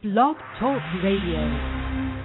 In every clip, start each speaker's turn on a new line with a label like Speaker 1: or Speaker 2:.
Speaker 1: Blog Talk Radio.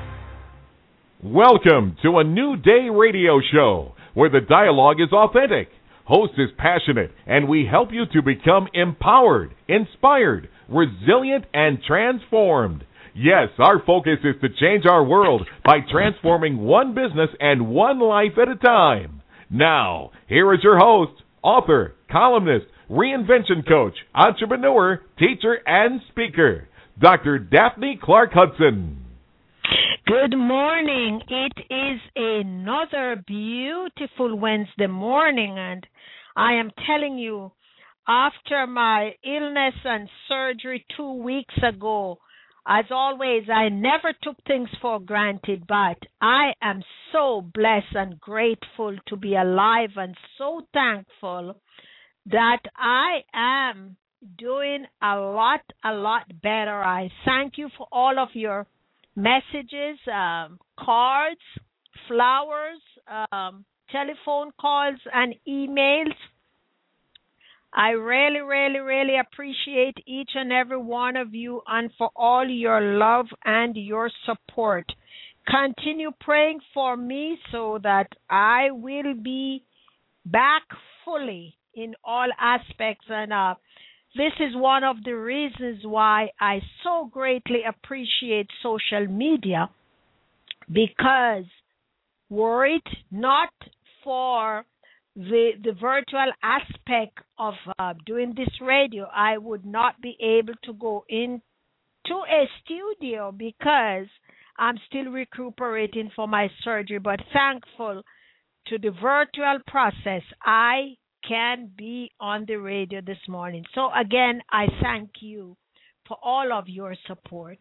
Speaker 2: Welcome to a New Day radio show where the dialogue is authentic, host is passionate, and we help you to become empowered, inspired, resilient, and transformed. Yes, our focus is to change our world by transforming one business and one life at a time. Now, here is your host, author, columnist, reinvention coach, entrepreneur, teacher, and speaker, Dr. Daphne Clark Hudson.
Speaker 3: Good morning. It is another beautiful Wednesday morning, and I am telling you, after my illness and surgery 2 weeks ago, as always, I never took things for granted, but I am so blessed and grateful to be alive and so thankful that I am doing a lot better. I thank you for all of your messages, cards, flowers, telephone calls, and emails. I really appreciate each and every one of you and for all your love and your support. Continue praying for me so that I will be back fully in all aspects, and this is one of the reasons why I so greatly appreciate social media, because were it not for the virtual aspect of doing this radio, I would not be able to go into a studio because I'm still recuperating for my surgery. But thankful to the virtual process, I can be on the radio this morning. So again, I thank you for all of your support.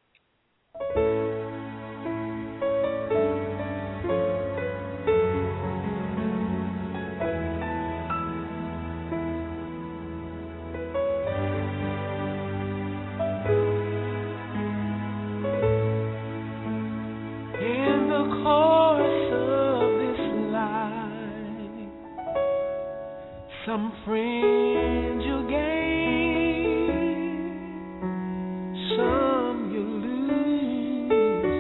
Speaker 4: In the course of this life, some friends you gain, some you lose.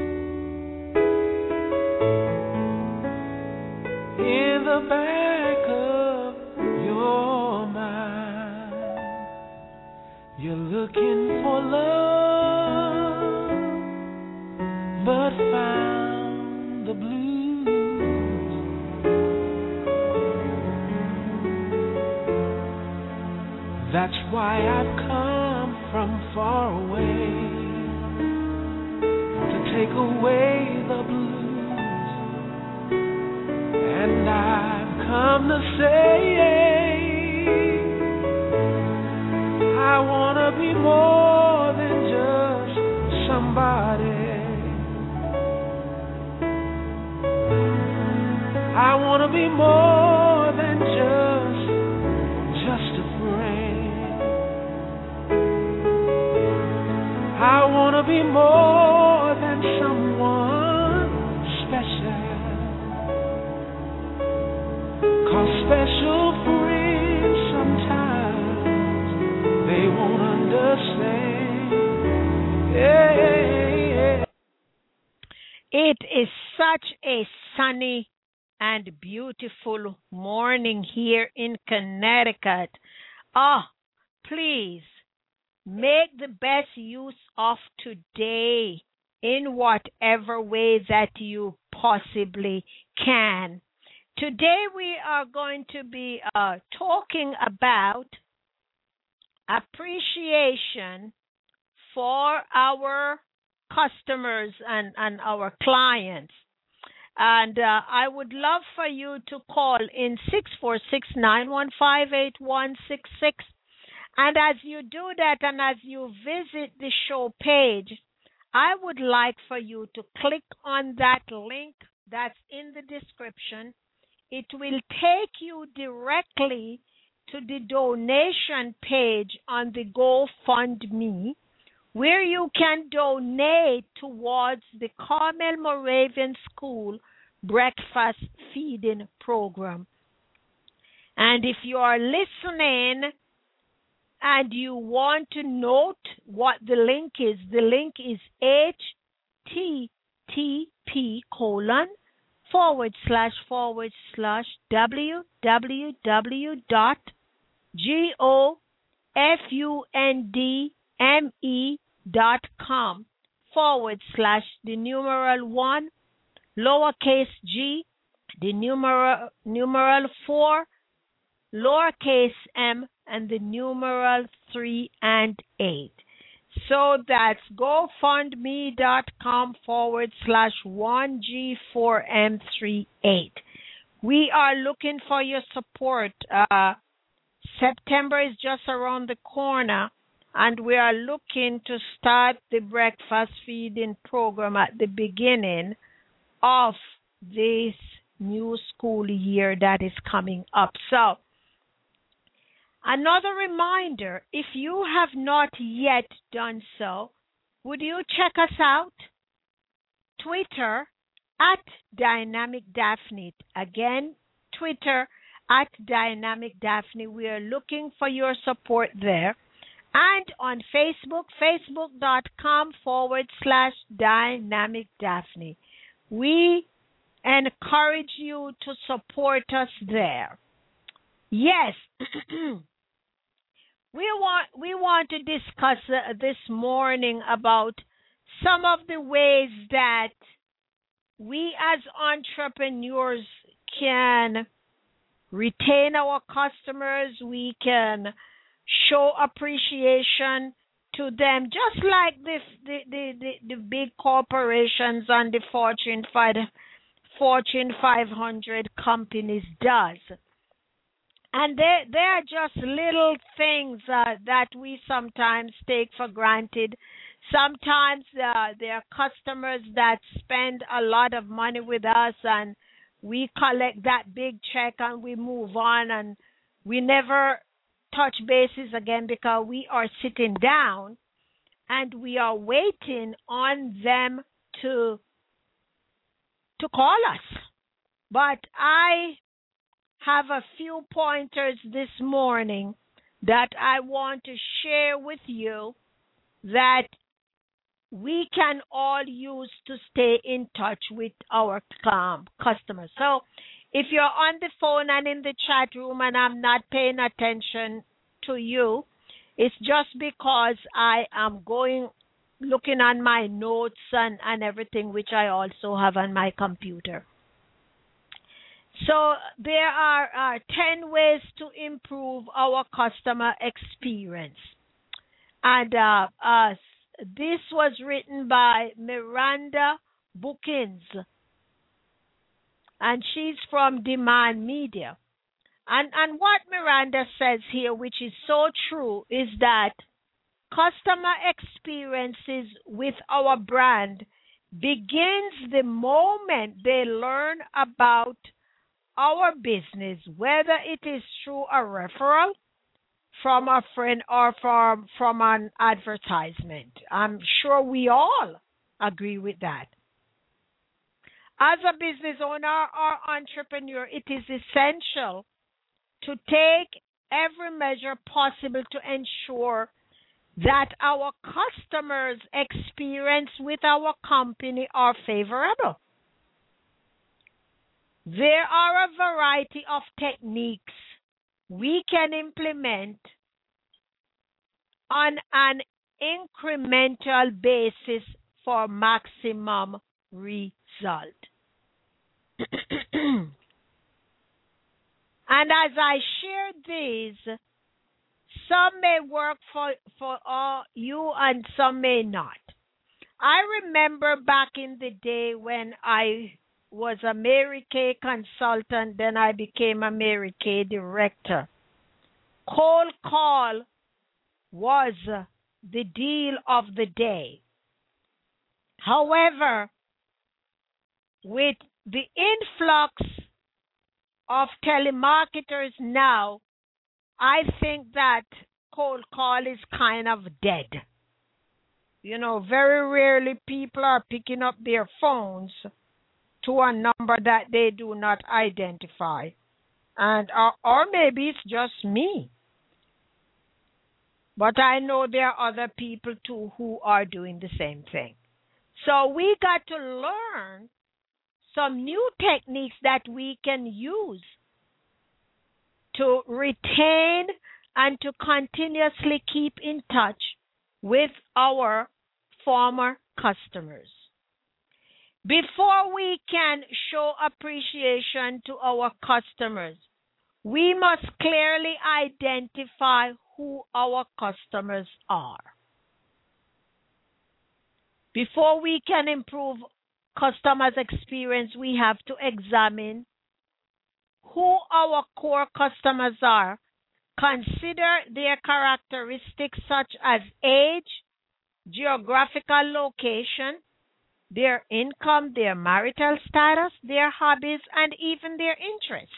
Speaker 4: In the back of your mind, you're looking for love, but found the blues. That's why I've come from far away to take away the blues. And I've come to say I want to be more than just somebody. I want to be more than just a friend. I want to be more than someone special. 'Cause special friends sometimes they won't understand. Yeah.
Speaker 3: It is such a sunny and beautiful morning here in Connecticut. Please make the best use of today in whatever way that you possibly can. Today we are going to be talking about appreciation for our customers and our clients. And I would love for you to call in 646-915-8166. And as you do that and as you visit the show page, I would like for you to click on that link that's in the description. It will take you directly to the donation page on the GoFundMe, where you can donate towards the Carmel Moravian School breakfast feeding program. And if you are listening and you want to note what the link is http://www.gofundme.com/ the numeral 1 lowercase g, the numeral 4 lowercase m, and the numeral 3 and 8. So that's gofundme.com/1G4M38. We are looking for your support. September is just around the corner, and we are looking to start the breakfast feeding program at the beginning of this new school year that is coming up. So, another reminder, if you have not yet done so, would you check us out? Twitter at Dynamic Daphne. Again, Twitter at Dynamic Daphne. We are looking for your support there. And on Facebook, facebook.com/Dynamic Daphne. We encourage you to support us there. Yes, we want to discuss this morning about some of the ways that we as entrepreneurs can retain our customers. We can show appreciation to them, just like the big corporations and the Fortune 500 companies does. And they are just little things that we sometimes take for granted. Sometimes there are customers that spend a lot of money with us, and we collect that big check and we move on, and we never touch bases again because we are sitting down and we are waiting on them to call us. But I have a few pointers this morning that I want to share with you that we can all use to stay in touch with our customers. So if you're on the phone and in the chat room and I'm not paying attention to you, it's just because I am looking on my notes and everything, which I also have on my computer. So there are 10 ways to improve our customer experience. And this was written by Miranda Bookins, and she's from Demand Media. And what Miranda says here, which is so true, is that customer experiences with our brand begins the moment they learn about our business, whether it is through a referral from a friend or from an advertisement. I'm sure we all agree with that. As a business owner or entrepreneur, it is essential to take every measure possible to ensure that our customers' experience with our company are favorable. There are a variety of techniques we can implement on an incremental basis for maximum result. And as I share these, some may work for you and some may not. I remember back in the day when I was a Mary Kay consultant, then I became a Mary Kay director. Cold call was the deal of the day. However, with the influx of telemarketers now, I think that cold call is kind of dead. You know, very rarely people are picking up their phones to a number that they do not identify. And or maybe it's just me. But I know there are other people too who are doing the same thing. So we got to learn some new techniques that we can use to retain and to continuously keep in touch with our former customers. Before we can show appreciation to our customers, we must clearly identify who our customers are. Before we can improve customers' experience, we have to examine who our core customers are. Consider their characteristics such as age, geographical location, their income, their marital status, their hobbies, and even their interests.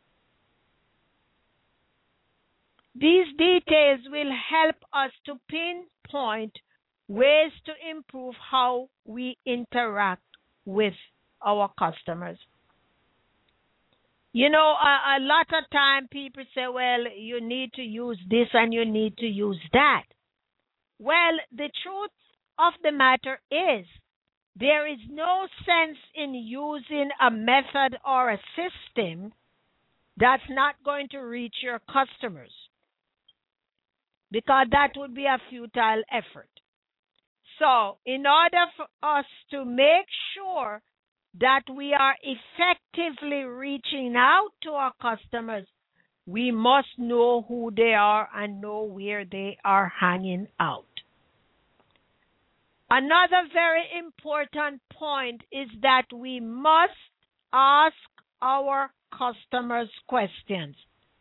Speaker 3: These details will help us to pinpoint ways to improve how we interact with our customers. You know, a lot of time people say, well, you need to use this and you need to use that. Well, the truth of the matter is there is no sense in using a method or a system that's not going to reach your customers, because that would be a futile effort. So, in order for us to make sure that we are effectively reaching out to our customers, we must know who they are and know where they are hanging out. Another very important point is that we must ask our customers questions.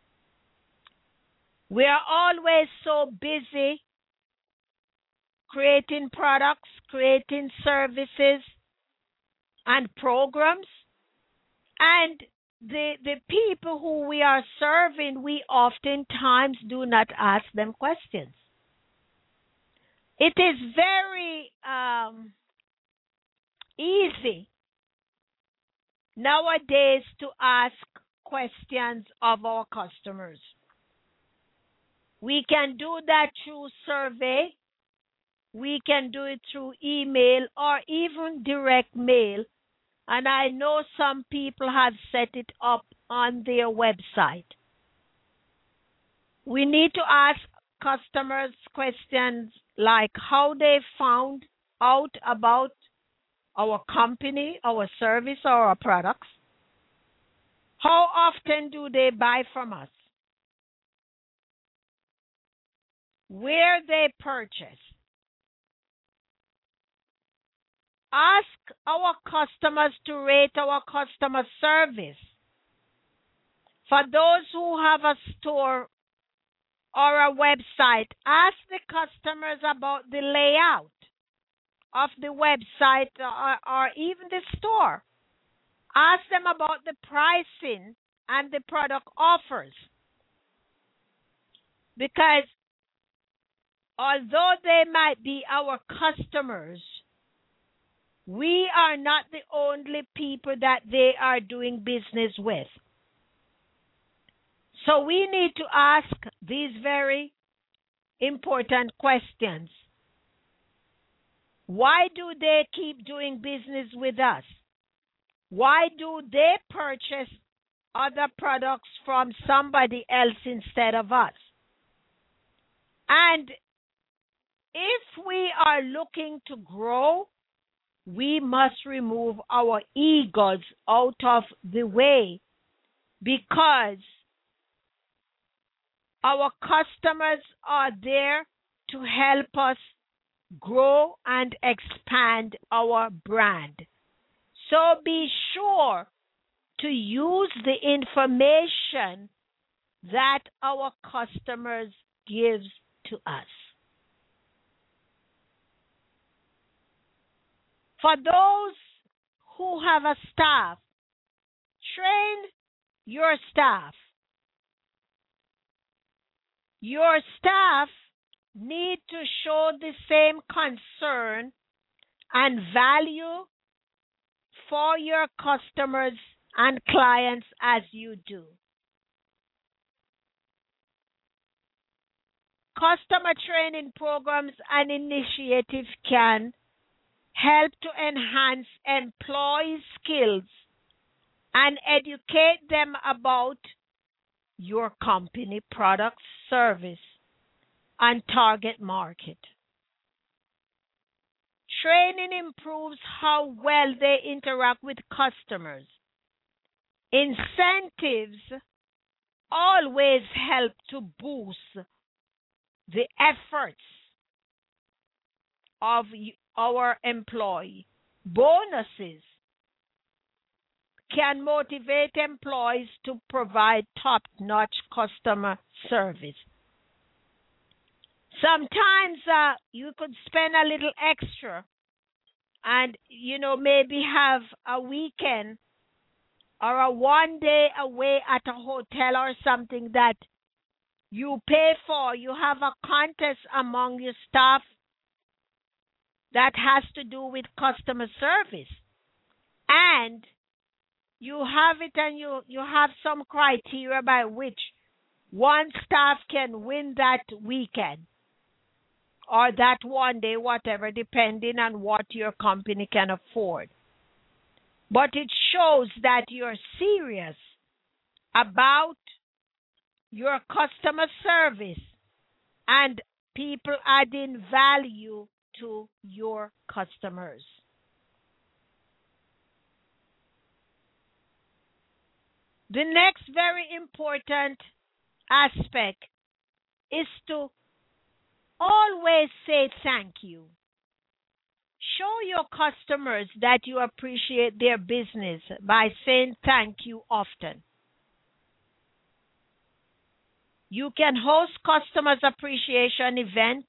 Speaker 3: We are always so busy creating products, creating services and programs, and the people who we are serving, we oftentimes do not ask them questions. It is very easy nowadays to ask questions of our customers. We can do that through survey. We can do it through email or even direct mail. And I know some people have set it up on their website. We need to ask customers questions like how they found out about our company, our service, or our products. How often do they buy from us? Where they purchase. Ask our customers to rate our customer service. For those who have a store or a website, ask the customers about the layout of the website or even the store. Ask them about the pricing and the product offers. Because although they might be our customers, we are not the only people that they are doing business with. So we need to ask these very important questions. Why do they keep doing business with us? Why do they purchase other products from somebody else instead of us? And if we are looking to grow, we must remove our egos out of the way, because our customers are there to help us grow and expand our brand. So be sure to use the information that our customers give to us. For those who have a staff, train your staff. Your staff need to show the same concern and value for your customers and clients as you do. Customer training programs and initiatives can help to enhance employee skills and educate them about your company product, service, and target market. Training improves how well they interact with customers. Incentives always help to boost the efforts of our employee. Bonuses can motivate employees to provide top-notch customer service. Sometimes you could spend a little extra and, maybe have a weekend or a one day away at a hotel or something that you pay for. You have a contest among your staff that has to do with customer service. And you have it, and you have some criteria by which one staff can win that weekend or that one day, whatever, depending on what your company can afford. But it shows that you're serious about your customer service and people adding value to your customers. The next very important aspect is to always say thank you. Show your customers that you appreciate their business by saying thank you often. You can host customers appreciation event,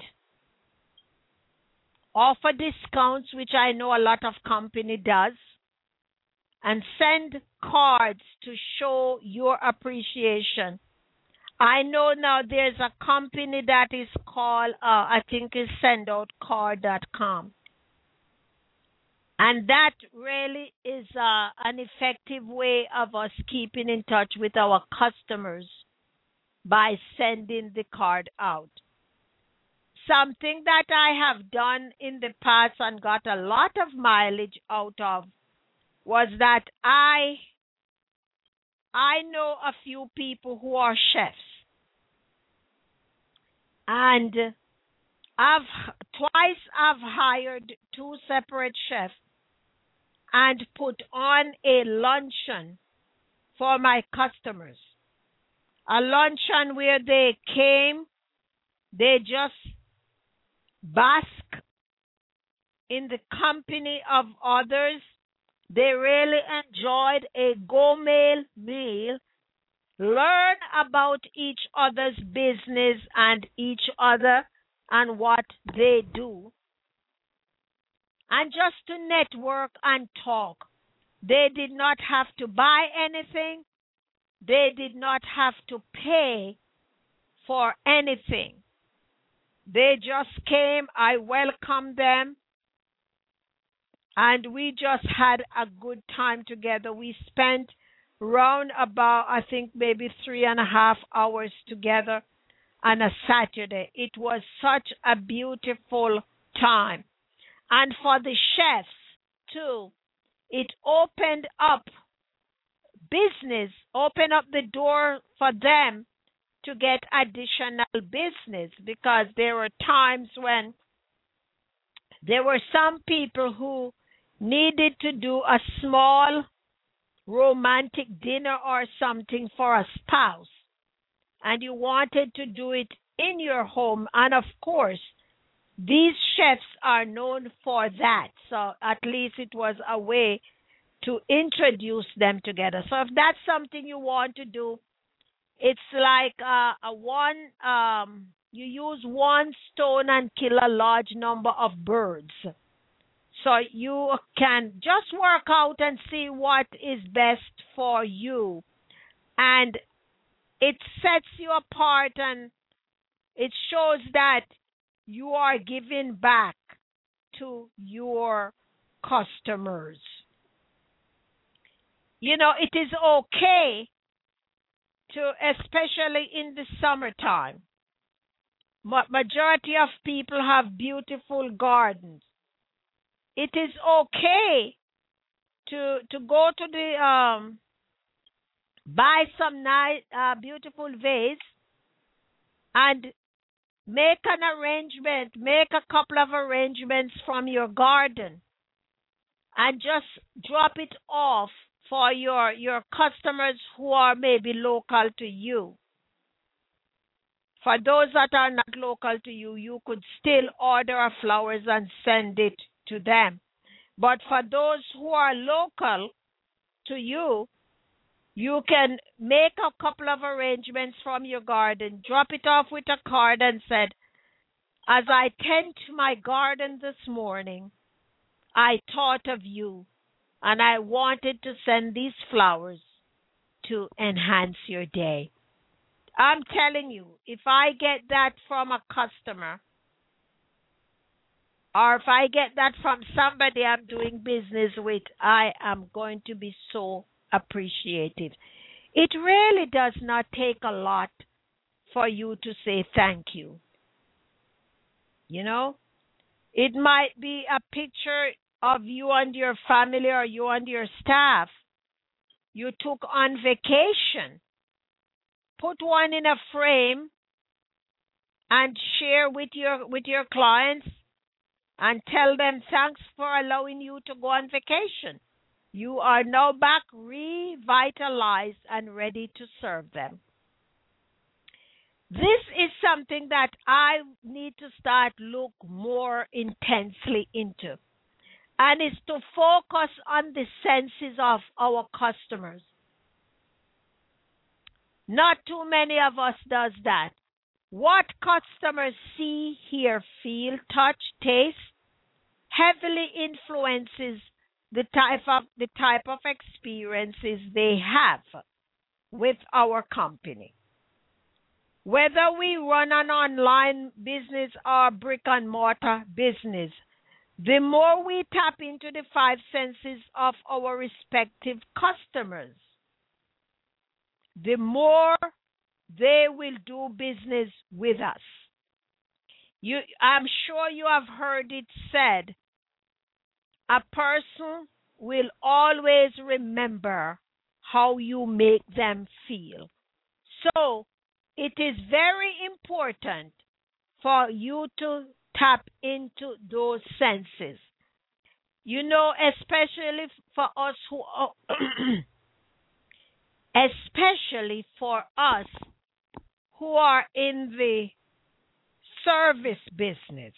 Speaker 3: offer discounts, which I know a lot of company does, and send cards to show your appreciation. I know now there's a company that is called, I think is sendoutcard.com. And that really is an effective way of us keeping in touch with our customers by sending the card out. Something that I have done in the past and got a lot of mileage out of was that I know a few people who are chefs. And I've hired two separate chefs and put on a luncheon for my customers. A luncheon where they came, they just bask in the company of others. They really enjoyed a gourmet meal, learn about each other's business and each other and what they do, and just to network and talk. They did not have to buy anything. They did not have to pay for anything. They just came, I welcomed them, and we just had a good time together. We spent round about, I think, maybe 3.5 hours together on a Saturday. It was such a beautiful time. And for the chefs, too, it opened up business, opened up the door for them to get additional business, because there were times when there were some people who needed to do a small romantic dinner or something for a spouse, and you wanted to do it in your home. And of course, these chefs are known for that. So at least it was a way to introduce them together. So if that's something you want to do, it's like you use one stone and kill a large number of birds. So you can just work out and see what is best for you. And it sets you apart, and it shows that you are giving back to your customers. You know, it is okay to, especially in the summertime, Majority of people have beautiful gardens. It is okay to go to the buy some nice beautiful vase and make an arrangement, make a couple of arrangements from your garden and just drop it off for your customers who are maybe local to you. For those that are not local to you, you could still order flowers and send it to them. But for those who are local to you, you can make a couple of arrangements from your garden, drop it off with a card and said, as I tend to my garden this morning, I thought of you and I wanted to send these flowers to enhance your day. I'm telling you, if I get that from a customer, or if I get that from somebody I'm doing business with, I am going to be so appreciative. It really does not take a lot for you to say thank you. You know, it might be a picture of you and your family or you and your staff you took on vacation. Put one in a frame and share with your clients and tell them thanks for allowing you to go on vacation. You are now back revitalized and ready to serve them. This is something that I need to start look more intensely into. And it's to focus on the senses of our customers. Not too many of us does that. What customers see, hear, feel, touch, taste heavily influences the type of experiences they have with our company. Whether we run an online business or brick and mortar business, the more we tap into the five senses of our respective customers, the more they will do business with us. I'm sure you have heard it said, a person will always remember how you make them feel. So it is very important for you to tap into those senses. You know, especially for us especially for us who are in the service business,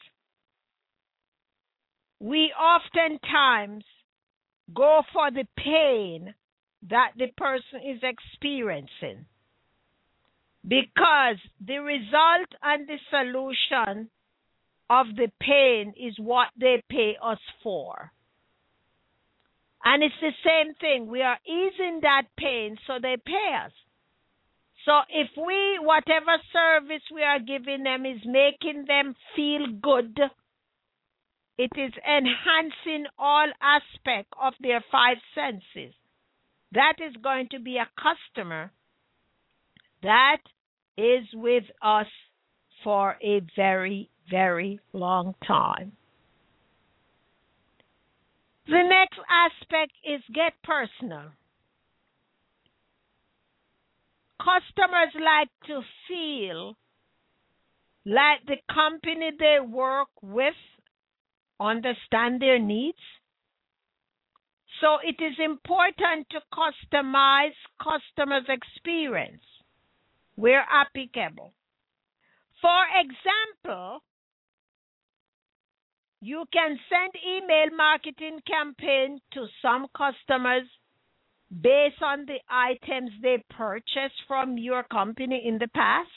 Speaker 3: we oftentimes go for the pain that the person is experiencing, because the result and the solution of the pain is what they pay us for. And it's the same thing. We are easing that pain, so they pay us. So if whatever service we are giving them is making them feel good, it is enhancing all aspects of their five senses, that is going to be a customer that is with us for a very, very long time. The next aspect is get personal. Customers like to feel like the company they work with understand their needs. So it is important to customize customers' experience where applicable. For example, you can send email marketing campaign to some customers based on the items they purchased from your company in the past.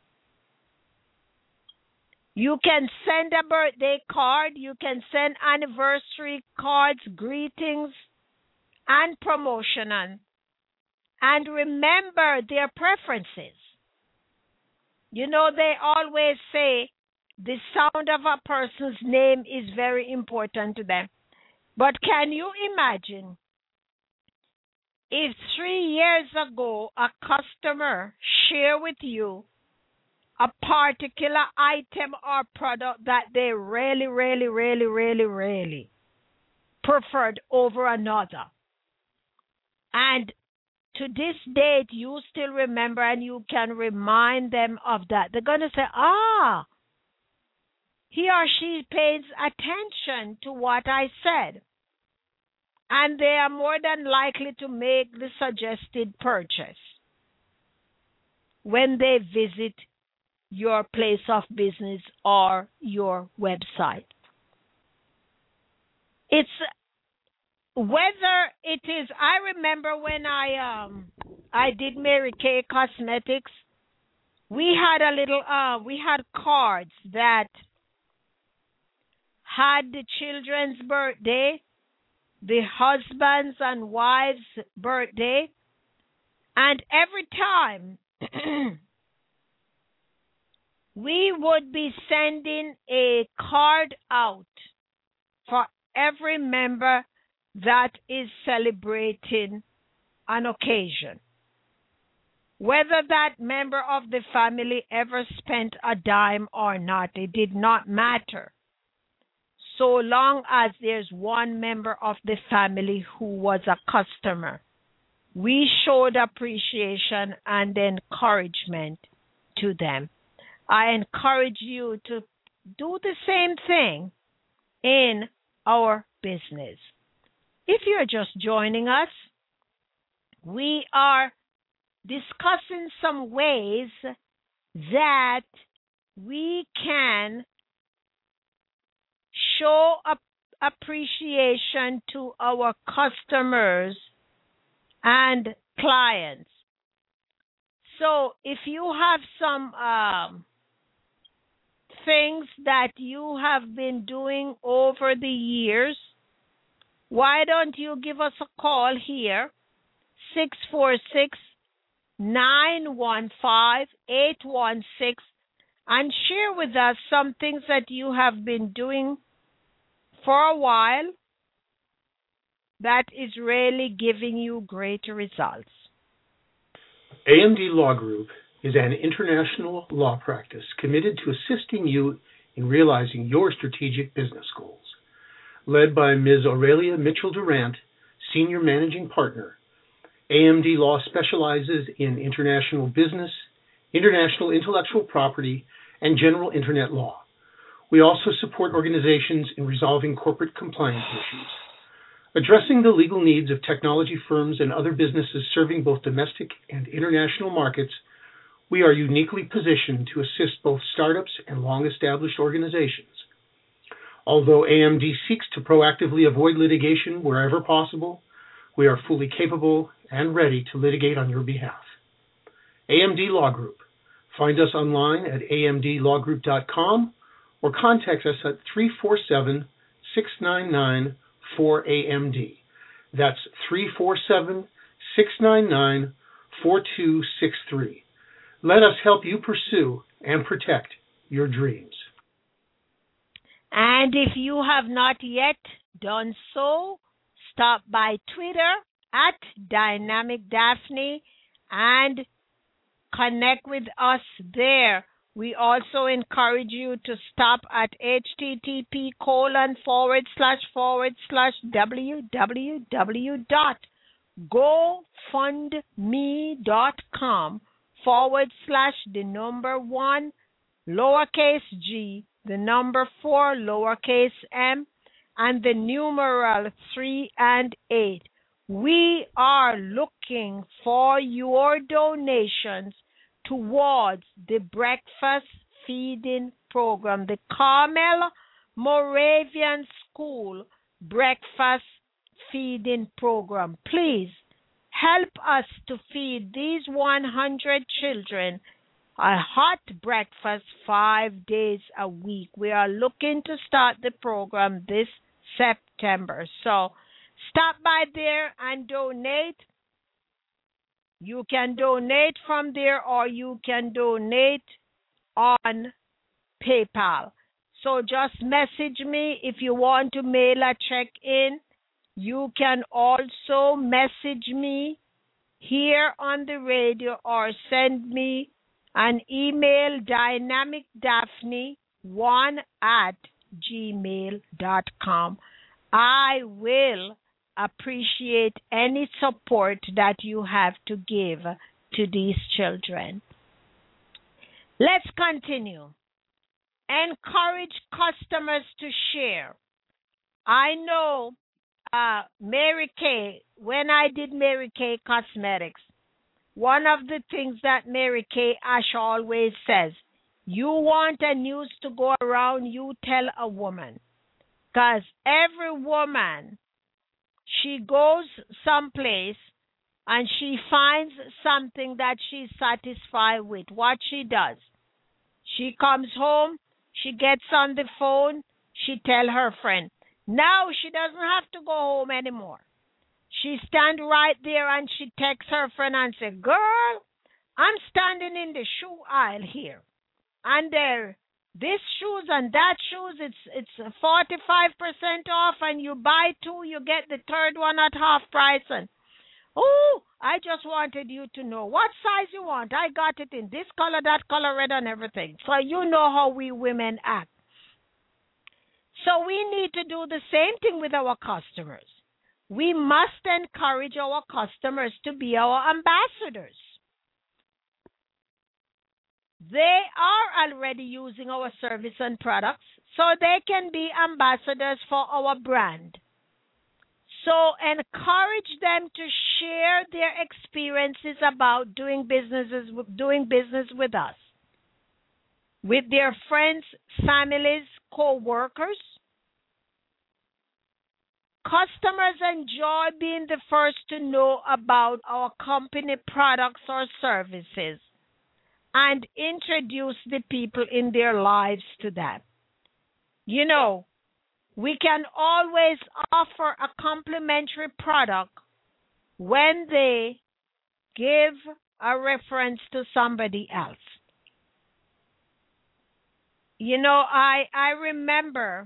Speaker 3: You can send a birthday card, you can send anniversary cards, greetings, and promotion. And remember their preferences. You know, they always say the sound of a person's name is very important to them. But can you imagine if 3 years ago a customer shared with you a particular item or product that they really, really, really, really, really preferred over another. And to this date, you still remember and you can remind them of that. They're going to say, he or she pays attention to what I said. And they are more than likely to make the suggested purchase when they visit your place of business or your website. It's whether it is, I remember when I did Mary Kay Cosmetics, we had we had cards that had the children's birthday, the husbands and wives' birthday, and every time we would be sending a card out for every member that is celebrating an occasion. Whether that member of the family ever spent a dime or not, it did not matter, so long as there's one member of the family who was a customer. We showed appreciation and encouragement to them. I encourage you to do the same thing in our business. If you're just joining us, we are discussing some ways that we can show appreciation to our customers and clients. So if you have some things that you have been doing over the years, why don't you give us a call here, 646-915-816, and share with us some things that you have been doing for a while that is really giving you great results.
Speaker 5: AMD Law Group is an international law practice committed to assisting you in realizing your strategic business goals. Led by Ms. Aurelia Mitchell-Durant, Senior Managing Partner, AMD Law specializes in international business, international intellectual property, and general Internet law. We also support organizations in resolving corporate compliance issues. Addressing the legal needs of technology firms and other businesses serving both domestic and international markets, we are uniquely positioned to assist both startups and long-established organizations. Although AMD seeks to proactively avoid litigation wherever possible, we are fully capable and ready to litigate on your behalf. AMD Law Group. Find us online at amdlawgroup.com or contact us at 347-699-4AMD. That's 347-699-4263. Let us help you pursue and protect your dreams.
Speaker 3: And if you have not yet done so, stop by Twitter at Dynamic Daphne and connect with us there. We also encourage you to stop at http://www.gofundme.com/1 lowercase g, 4 lowercase m, and the numeral 3 and 8. We are looking for your donations towards the breakfast feeding program, the Carmel Moravian School breakfast feeding program. Please help us to feed these 100 children a hot breakfast 5 days a week. We are looking to start the program this September. So stop by there and donate. You can donate from there or you can donate on PayPal. So just message me if you want to mail a check in. You can also message me here on the radio or send me and email dynamicdaphne1@gmail.com. I will appreciate any support that you have to give to these children. Let's continue. Encourage customers to share. I know Mary Kay, when I did Mary Kay Cosmetics, one of the things that Mary Kay Ash always says, you want a news to go around, you tell a woman. Because every woman, she goes someplace and she finds something that she's satisfied with, what she does. She comes home, she gets on the phone, she tell her friend. Now she doesn't have to go home anymore. She stand right there and she texts her friend and say, girl, I'm standing in the shoe aisle here. And there, this shoes and that shoes, it's 45% off, and you buy two, you get the third one at half price. And oh, I just wanted you to know what size you want. I got it in this color, that color, red, and everything. So you know how we women act. So we need to do the same thing with our customers. We must encourage our customers to be our ambassadors. They are already using our service and products, so they can be ambassadors for our brand. So encourage them to share their experiences about doing business with us, with their friends, families, co-workers. Customers enjoy being the first to know about our company products or services and introduce the people in their lives to that. You know, we can always offer a complimentary product when they give a reference to somebody else. You know, I remember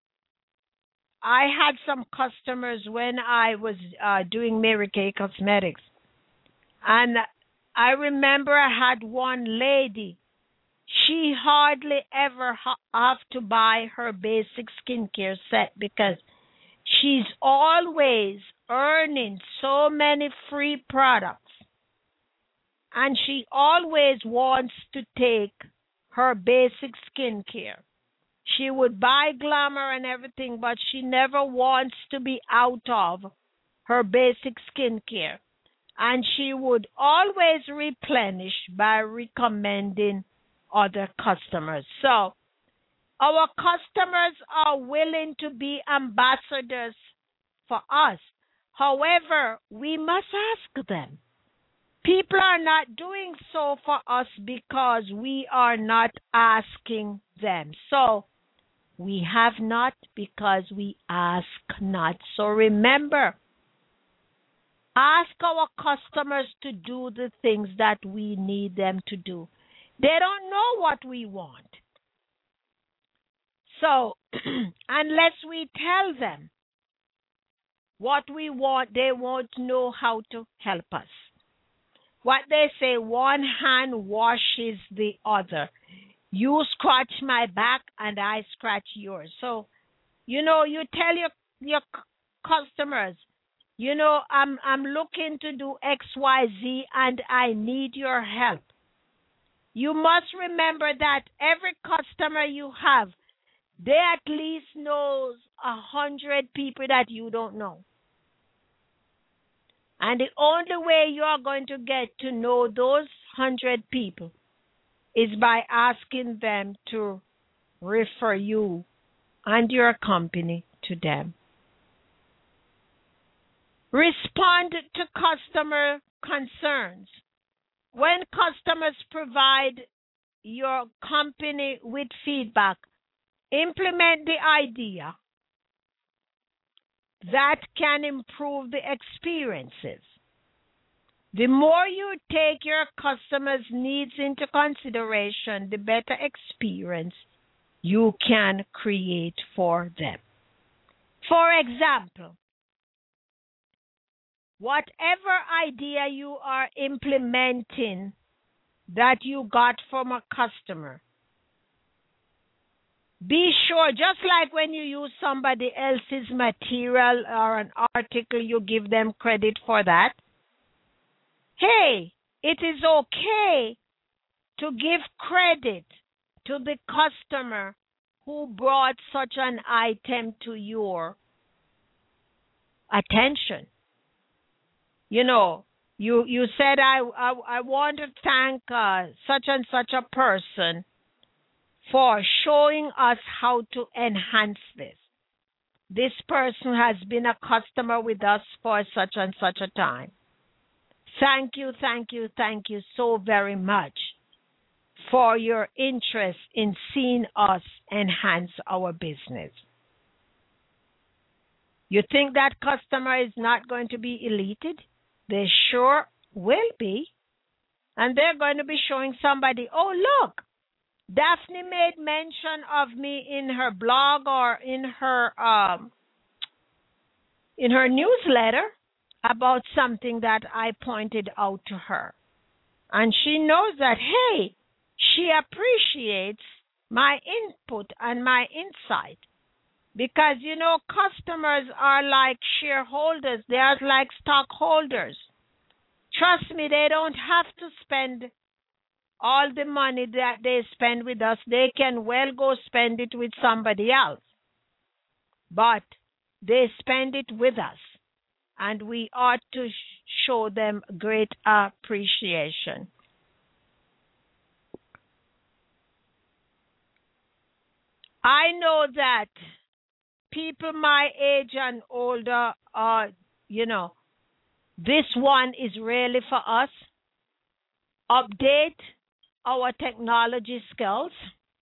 Speaker 3: I had some customers when I was doing Mary Kay Cosmetics. And I remember I had one lady. She hardly ever have to buy her basic skincare set because she's always earning so many free products. And she always wants to take her basic skincare. She would buy Glamour and everything, but she never wants to be out of her basic skincare. And she would always replenish by recommending other customers. So our customers are willing to be ambassadors for us. However, we must ask them. People are not doing so for us because we are not asking them. So we have not because we ask not. So remember, ask our customers to do the things that we need them to do. They don't know what we want. So unless we tell them what we want, they won't know how to help us. What they say, one hand washes the other. You scratch my back and I scratch yours. So, you know, you tell your customers, you know, I'm looking to do X, Y, Z, and I need your help. You must remember that every customer you have, they at least knows 100 people that you don't know. And the only way you are going to get to know those 100 people is by asking them to refer you and your company to them. Respond to customer concerns. When customers provide your company with feedback, implement the idea that can improve the experiences. The more you take your customers' needs into consideration, the better experience you can create for them. For example, whatever idea you are implementing that you got from a customer, be sure, just like when you use somebody else's material or an article, you give them credit for that. Hey, it is okay to give credit to the customer who brought such an item to your attention. You know, you said, I want to thank such and such a person for showing us how to enhance this. This person has been a customer with us for such and such a time. Thank you, thank you, thank you so very much for your interest in seeing us enhance our business. You think that customer is not going to be elated? They sure will be. And they're going to be showing somebody, oh, look, Daphne made mention of me in her blog or in her newsletter about something that I pointed out to her. And she knows that, hey, she appreciates my input and my insight. Because, you know, customers are like shareholders. They are like stockholders. Trust me, they don't have to spend all the money that they spend with us. They can well go spend it with somebody else. But they spend it with us. And we ought to show them great appreciation. I know that people my age and older this one is really for us. Update our technology skills.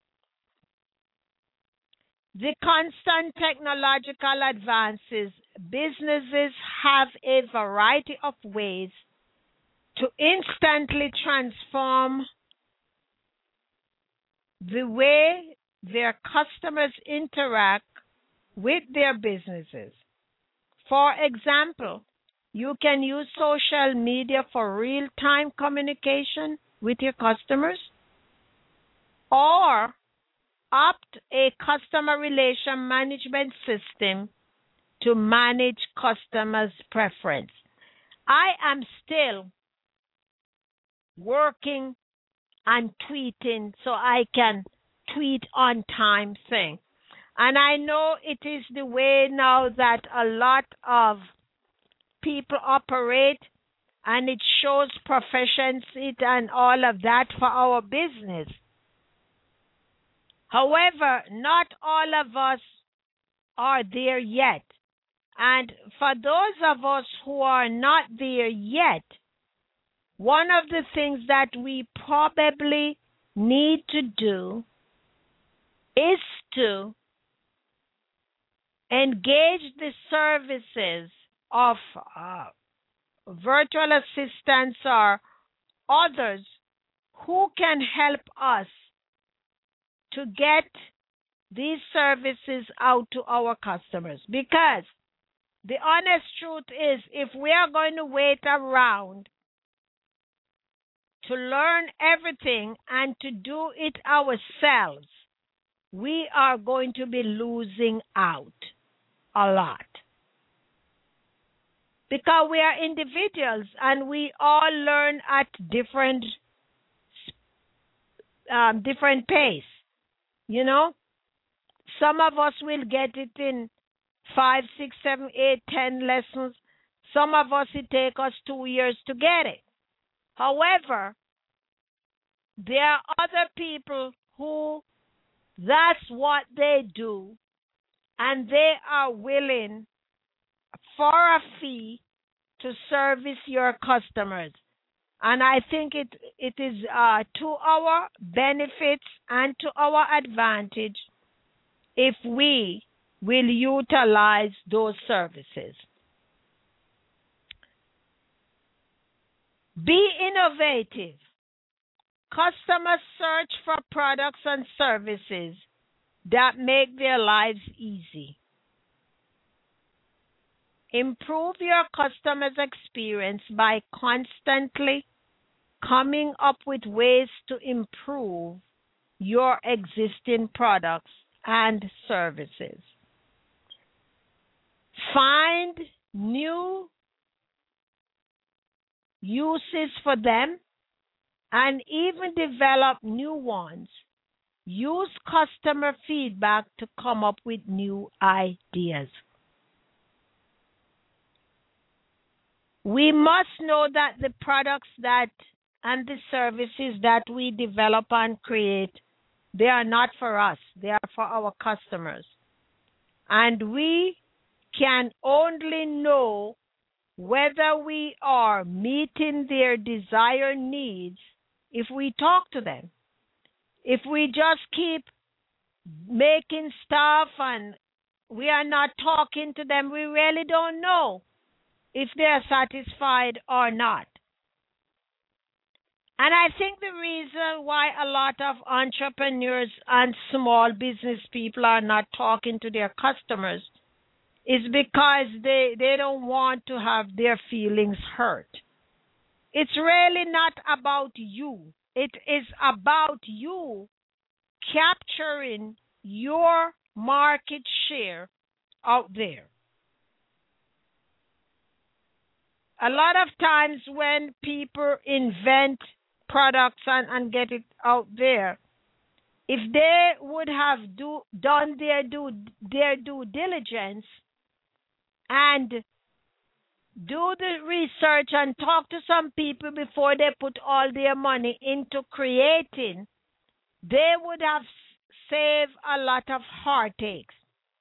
Speaker 3: The constant technological advances, businesses have a variety of ways to instantly transform the way their customers interact with their businesses. For example, you can use social media for real-time communication with your customers, or opt a customer relation management system to manage customers' preference. I am still working and tweeting so I can tweet on time thing. And I know it is the way now that a lot of people operate, and it shows proficiency and all of that for our business. However, not all of us are there yet. And for those of us who are not there yet, one of the things that we probably need to do is to engage the services of virtual assistants or others who can help us to get these services out to our customers. Because the honest truth is, if we are going to wait around to learn everything and to do it ourselves, we are going to be losing out a lot. Because we are individuals and we all learn at different pace. You know, some of us will get it in 5, 6, 7, 8, 10 lessons. Some of us, it takes us 2 years to get it. However, there are other people who that's what they do, and they are willing for a fee to service your customers. And I think it is to our benefits and to our advantage if we will utilize those services. Be innovative. Customers search for products and services that make their lives easy. Improve your customer's experience by constantly coming up with ways to improve your existing products and services. Find new uses for them and even develop new ones. Use customer feedback to come up with new ideas. We must know that the products and the services that we develop and create, they are not for us. They are for our customers. And we can only know whether we are meeting their desired needs if we talk to them. If we just keep making stuff and we are not talking to them, we really don't know if they are satisfied or not. And I think the reason why a lot of entrepreneurs and small business people are not talking to their customers is because they don't want to have their feelings hurt. It's really not about you. It is about you capturing your market share out there. A lot of times when people invent products and get it out there, if they would have done their due diligence and do the research and talk to some people before they put all their money into creating, they would have saved a lot of heartaches.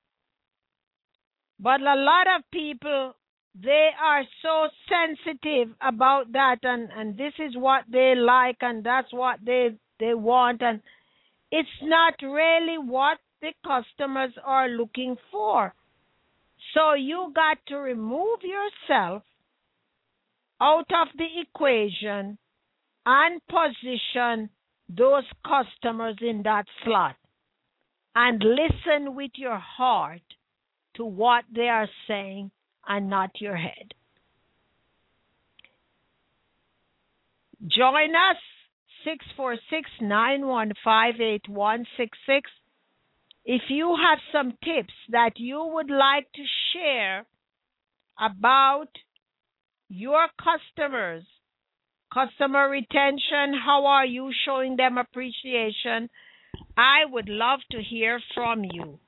Speaker 3: But a lot of people, they are so sensitive about that, and this is what they like, and that's what they want, and it's not really what the customers are looking for. So you got to remove yourself out of the equation and position those customers in that slot and listen with your heart to what they are saying and not your head. Join us, 646-915-8166. If you have some tips that you would like to share about your customers, customer retention, how are you showing them appreciation, I would love to hear from you.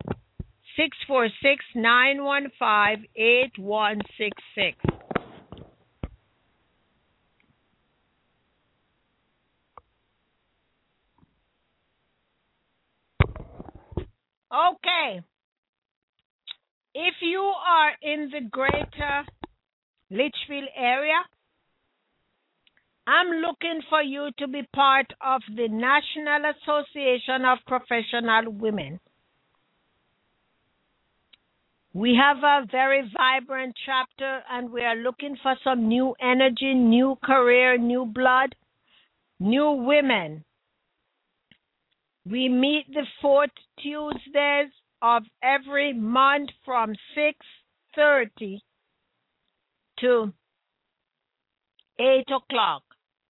Speaker 3: 646-915-8166. Okay. If you are in the greater Litchfield area, I'm looking for you to be part of the National Association of Professional Women. We have a very vibrant chapter, and we are looking for some new energy, new career, new blood, new women. We meet the fourth Tuesdays of every month from 6:30 to 8 o'clock.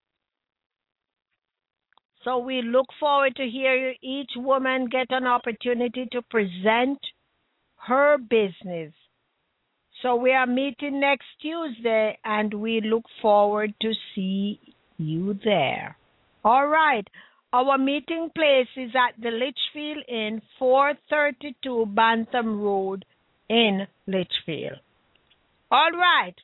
Speaker 3: So we look forward to hear each woman get an opportunity to present her business. So we are meeting next Tuesday, and we look forward to see you there. All right. Our meeting place is at the Litchfield Inn, 432 Bantam Road in Litchfield. All right.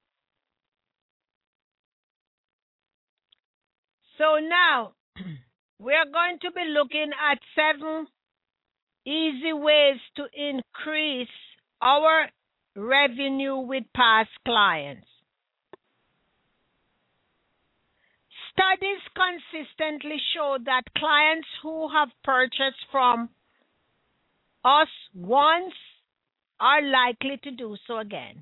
Speaker 3: So now we're going to be looking at 7 easy ways to increase our revenue with past clients. Studies consistently show that clients who have purchased from us once are likely to do so again,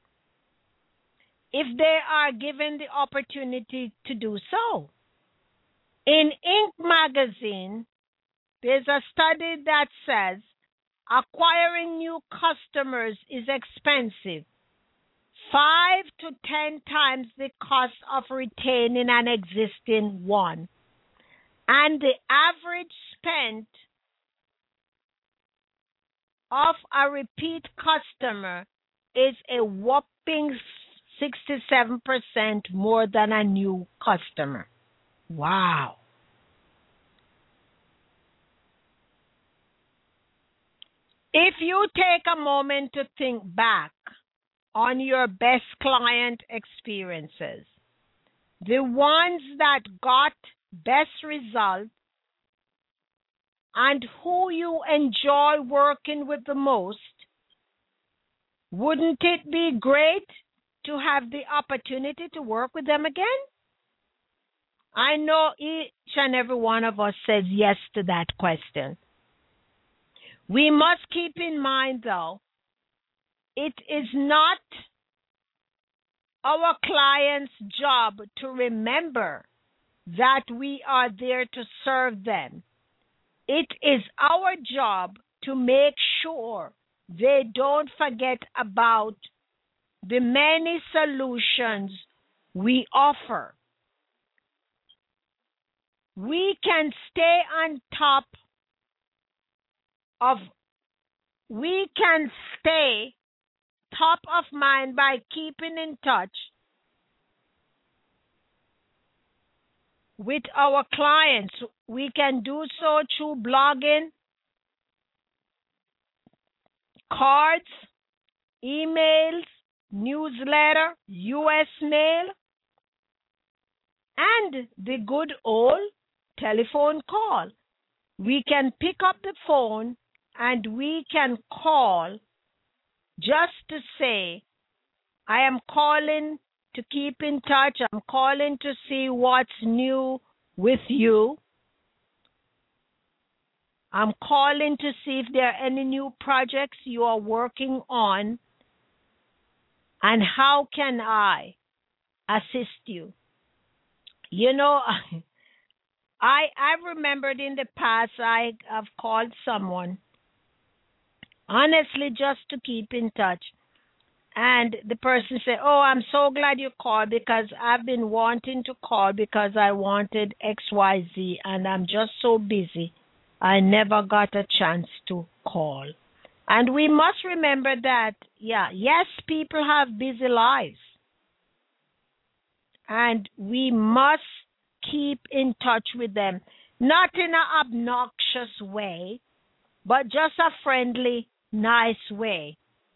Speaker 3: if they are given the opportunity to do so. In Inc. magazine, there's a study that says acquiring new customers is expensive. 5 to 10 times the cost of retaining an existing one. And the average spend of a repeat customer is a whopping 67% more than a new customer. Wow. If you take a moment to think back on your best client experiences, the ones that got best results, and who you enjoy working with the most, wouldn't it be great to have the opportunity to work with them again? I know each and every one of us says yes to that question. We must keep in mind, though, it is not our client's job to remember that we are there to serve them. It is our job to make sure they don't forget about the many solutions we offer. We can stay top of mind by keeping in touch with our clients. We can do so through blogging, cards, emails, newsletter, US mail, and the good old telephone call. We can pick up the phone and we can call just to say, I am calling to keep in touch. I'm calling to see what's new with you. I'm calling to see if there are any new projects you are working on, and how can I assist you? You know, I remembered in the past I have called someone, honestly, just to keep in touch. And the person said, oh, I'm so glad you called because I've been wanting to call because I wanted XYZ and I'm just so busy. I never got a chance to call. And we must remember that, yes, people have busy lives. And we must keep in touch with them, not in an obnoxious way, but just a friendly, nice way.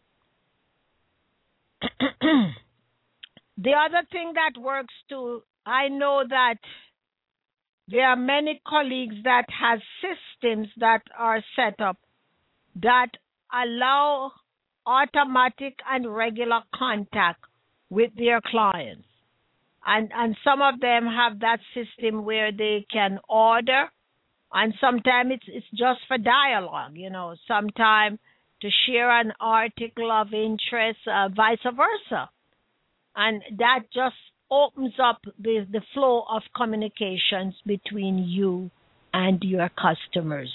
Speaker 3: The other thing that works too, I know that there are many colleagues that have systems that are set up that allow automatic and regular contact with their clients. And some of them have that system where they can order, and sometimes it's just for dialogue, sometimes to share an article of interest, vice versa. And that just opens up the flow of communications between you and your customers.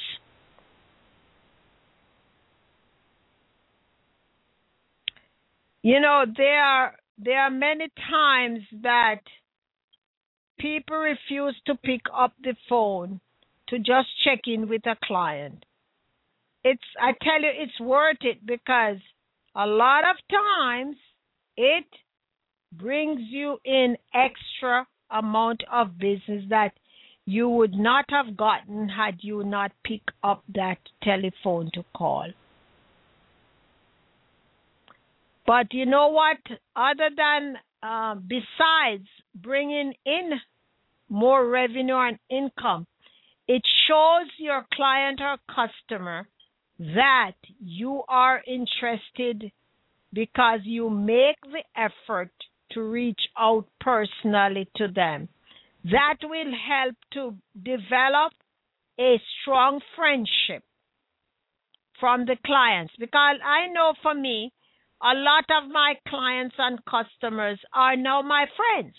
Speaker 3: There are many times that people refuse to pick up the phone to just check in with a client. I tell you, it's worth it because a lot of times it brings you in extra amount of business that you would not have gotten had you not picked up that telephone to call. But you know what? Other than, besides bringing in more revenue and income, it shows your client or customer that you are interested because you make the effort to reach out personally to them. That will help to develop a strong friendship from the clients. Because I know for me, a lot of my clients and customers are now my friends.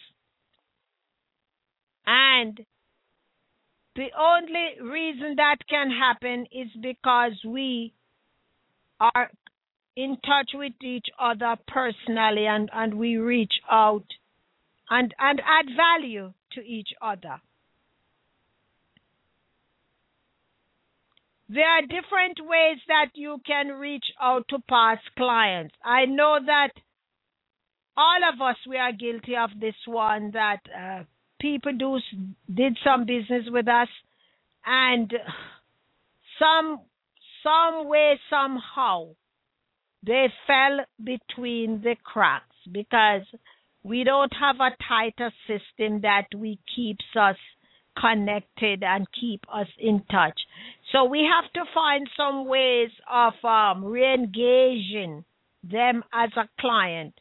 Speaker 3: And the only reason that can happen is because we are in touch with each other personally, and we reach out and add value to each other. There are different ways that you can reach out to past clients. I know that all of us, we are guilty of this one, that people did some business with us, and some way, somehow, they fell between the cracks because we don't have a tighter system that keeps us connected and keep us in touch. So we have to find some ways of re-engaging them as a client.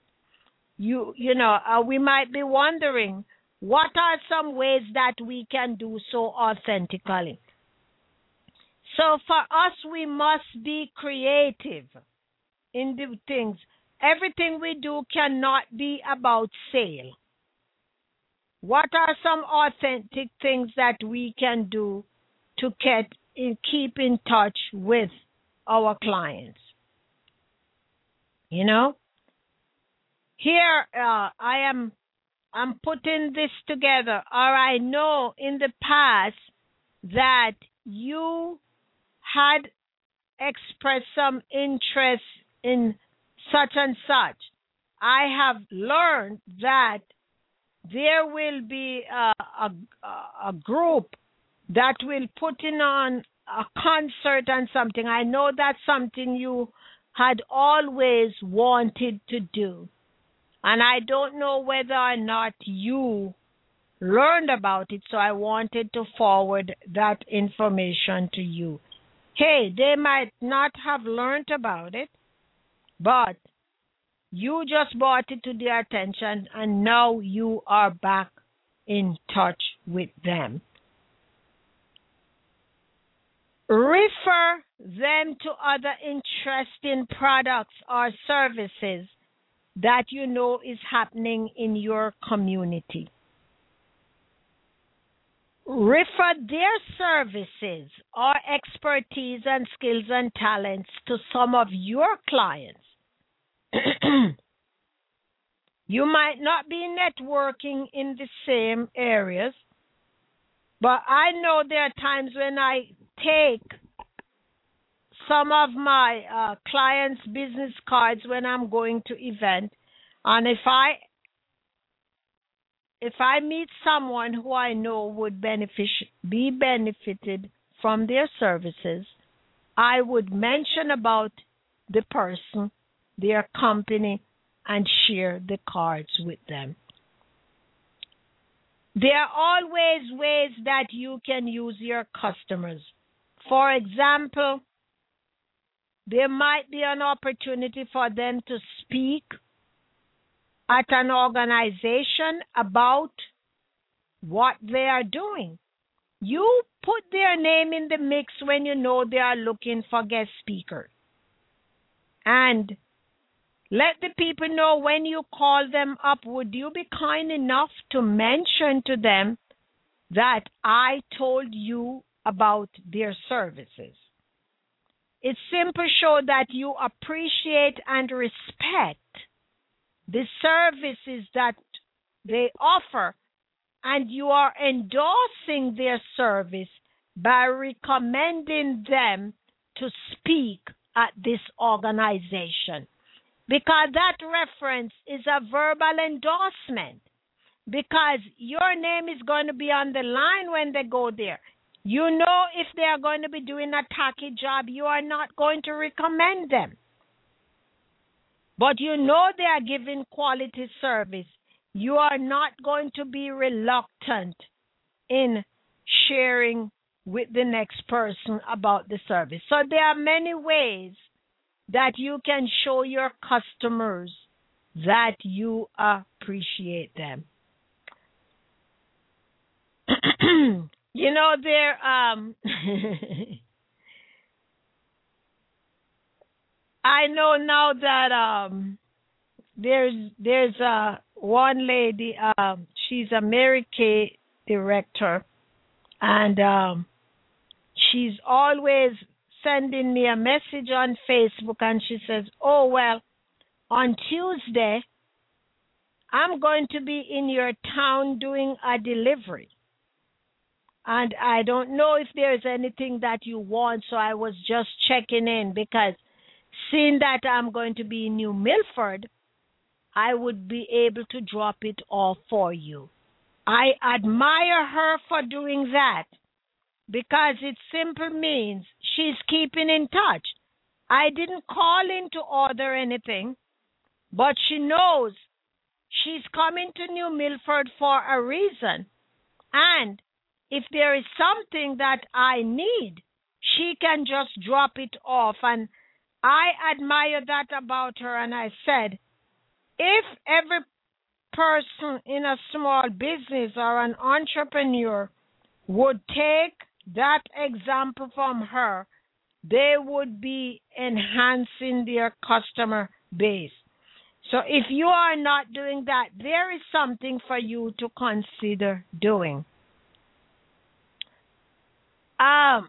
Speaker 3: We might be wondering, what are some ways that we can do so authentically? So for us, we must be creative in the things. Everything we do cannot be about sale. What are some authentic things that we can do to keep in touch with our clients? Here I'm putting this together, or I know in the past that you had expressed some interest in such and such. I have learned that there will be a group that will put on a concert and something. I know that's something you had always wanted to do. And I don't know whether or not you learned about it, so I wanted to forward that information to you. Hey, they might not have learned about it, but you just brought it to their attention, and now you are back in touch with them. Refer them to other interesting products or services that you know is happening in your community. Refer their services or expertise and skills and talents to some of your clients. You might not be networking in the same areas, but I know there are times when I take some of my clients' business cards when I'm going to event, and if I meet someone who I know would be benefited from their services, I would mention about the person, their company, and share the cards with them. There are always ways that you can use your customers. For example, there might be an opportunity for them to speak at an organization about what they are doing. You put their name in the mix when you know they are looking for guest speakers. And let the people know when you call them up, would you be kind enough to mention to them that I told you about their services? It simply shows that you appreciate and respect the services that they offer, and you are endorsing their service by recommending them to speak at this organization. Because that reference is a verbal endorsement. Because your name is going to be on the line when they go there. You know, if they are going to be doing a tacky job, you are not going to recommend them. But you know they are giving quality service. You are not going to be reluctant in sharing with the next person about the service. So there are many ways that you can show your customers that you appreciate them. You know, there I know now that there's one lady, she's a Mary Kay director, and she's always sending me a message on Facebook, and she says, oh, well, on Tuesday, I'm going to be in your town doing a delivery. And I don't know if there's anything that you want, so I was just checking in because seeing that I'm going to be in New Milford, I would be able to drop it off for you. I admire her for doing that because it simply means she's keeping in touch. I didn't call in to order anything, but she knows she's coming to New Milford for a reason. And if there is something that I need, she can just drop it off. And I admire that about her. And I said, if every person in a small business or an entrepreneur would take that example from her, they would be enhancing their customer base. So if you are not doing that, there is something for you to consider doing. I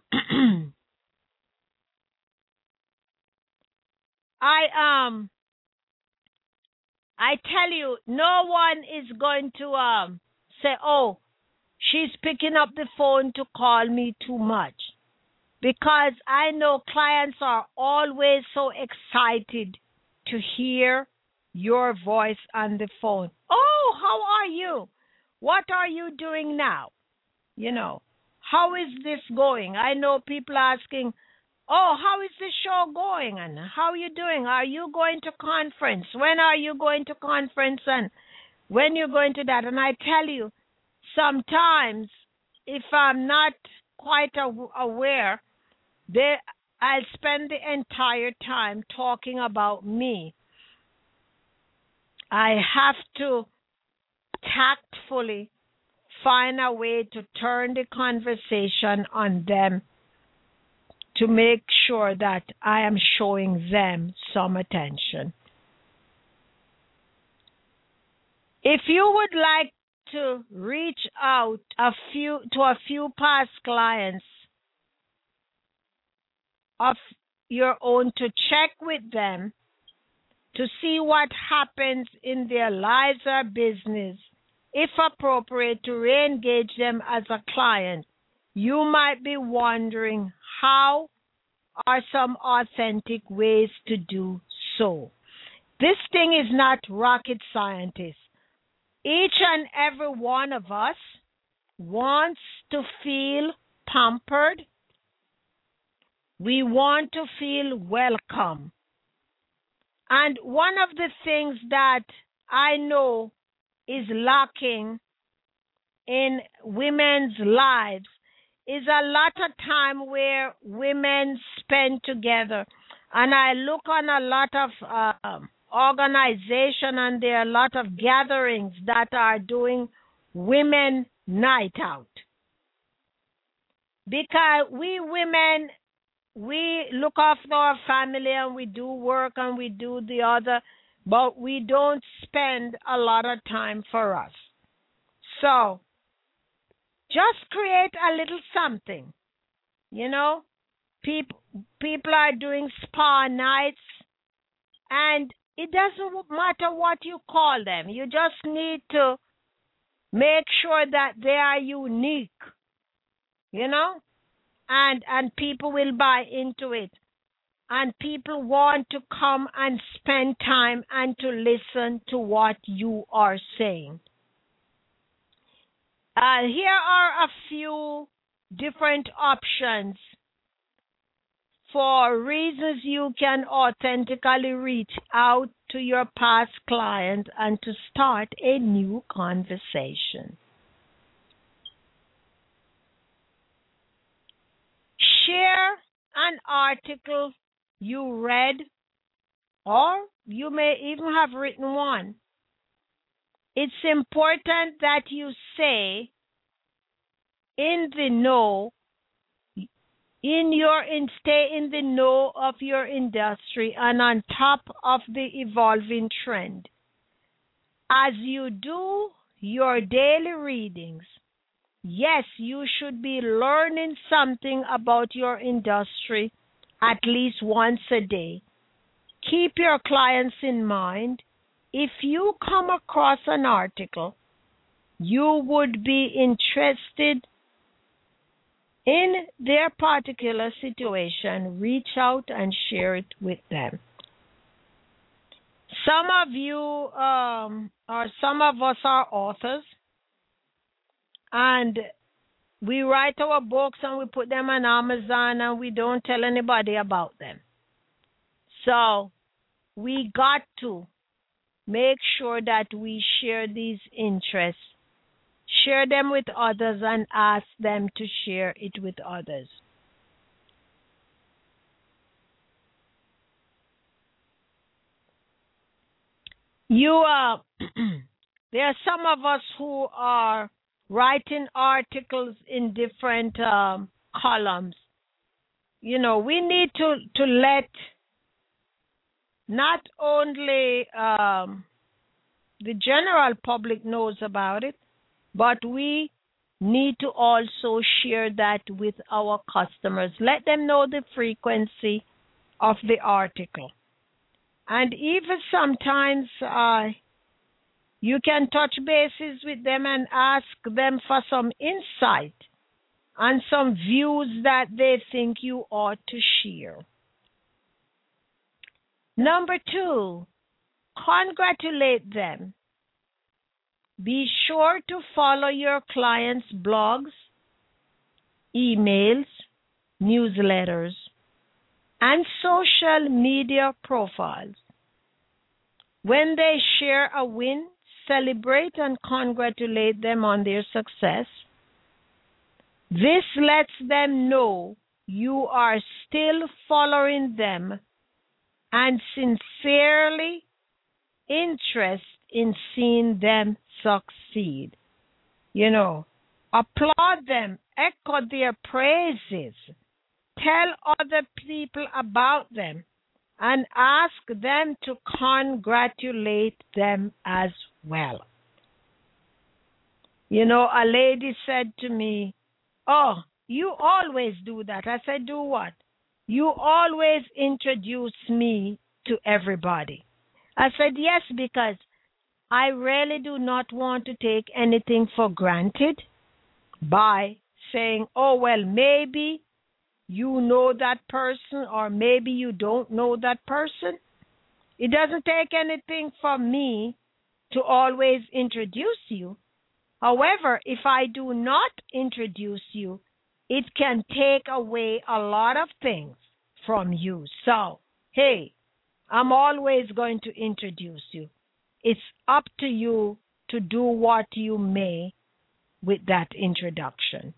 Speaker 3: tell you, no one is going to say, oh, she's picking up the phone to call me too much. Because I know clients are always so excited to hear your voice on the phone. Oh, how are you? What are you doing now? You know, how is this going? I know people asking, oh, how is the show going? And how are you doing? Are you going to conference? When are you going to conference? And when you're going to that? And I tell you, sometimes if I'm not quite aware, I'll spend the entire time talking about me. I have to tactfully find a way to turn the conversation on them to make sure that I am showing them some attention. If you would like to reach out to a few past clients of your own to check with them to see what happens in their lives or business, if appropriate, to re-engage them as a client, you might be wondering how are some authentic ways to do so. This thing is not rocket science. Each and every one of us wants to feel pampered. We want to feel welcome. And one of the things that I know is lacking in women's lives is a lot of time where women spend together. And I look on a lot of organization, and there are a lot of gatherings that are doing women night out. Because we women, we look after our family and we do work and we do the other, but we don't spend a lot of time for us. So just create a little something. You know, people are doing spa nights, and it doesn't matter what you call them. You just need to make sure that they are unique, you know, and people will buy into it. And people want to come and spend time and to listen to what you are saying. Here are a few different options for reasons you can authentically reach out to your past client and to start a new conversation. Share an article you read, or you may even have written one. It's important that you stay in the know of your industry and on top of the evolving trend. As you do your daily readings, yes, you should be learning something about your industry at least once a day. Keep your clients in mind. If you come across an article you would be interested in their particular situation, reach out and share it with them. Some of you or some of us are authors, and we write our books and we put them on Amazon and we don't tell anybody about them. So we got to make sure that we share these interests, share them with others, and ask them to share it with others. There are some of us who are writing articles in different columns. You know, we need to let not only the general public knows about it, but we need to also share that with our customers. Let them know the frequency of the article. And even sometimes you can touch bases with them and ask them for some insight and some views that they think you ought to share. Number 2, congratulate them. Be sure to follow your clients' blogs, emails, newsletters, and social media profiles. When they share a win, celebrate and congratulate them on their success. This lets them know you are still following them and sincerely interested in seeing them succeed. You know, applaud them, echo their praises, tell other people about them, and ask them to congratulate them as well. You know, a lady said to me, "Oh, you always do that." I said, "Do what?" "You always introduce me to everybody." I said, "Yes, because I really do not want to take anything for granted by saying, oh, well, maybe you know that person or maybe you don't know that person. It doesn't take anything from me to always introduce you. However, if I do not introduce you, it can take away a lot of things from you. So, hey, I'm always going to introduce you. It's up to you to do what you may with that introduction."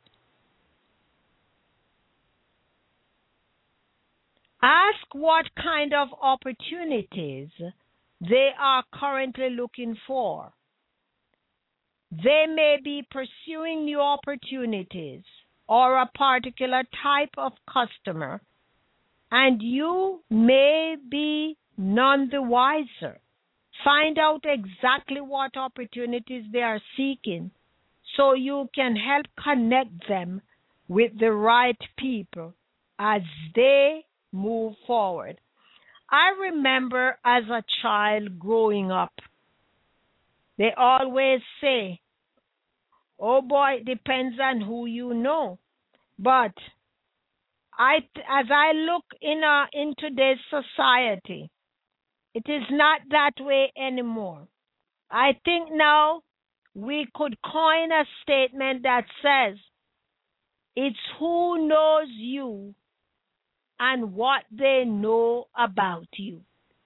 Speaker 3: Ask what kind of opportunities they are currently looking for. They may be pursuing new opportunities or a particular type of customer, and you may be none the wiser. Find out exactly what opportunities they are seeking so you can help connect them with the right people as they move forward. I remember as a child growing up, they always say, "Oh boy, it depends on who you know." But as I look in today's society, it is not that way anymore. I think now we could coin a statement that says, it's who knows you and what they know about you.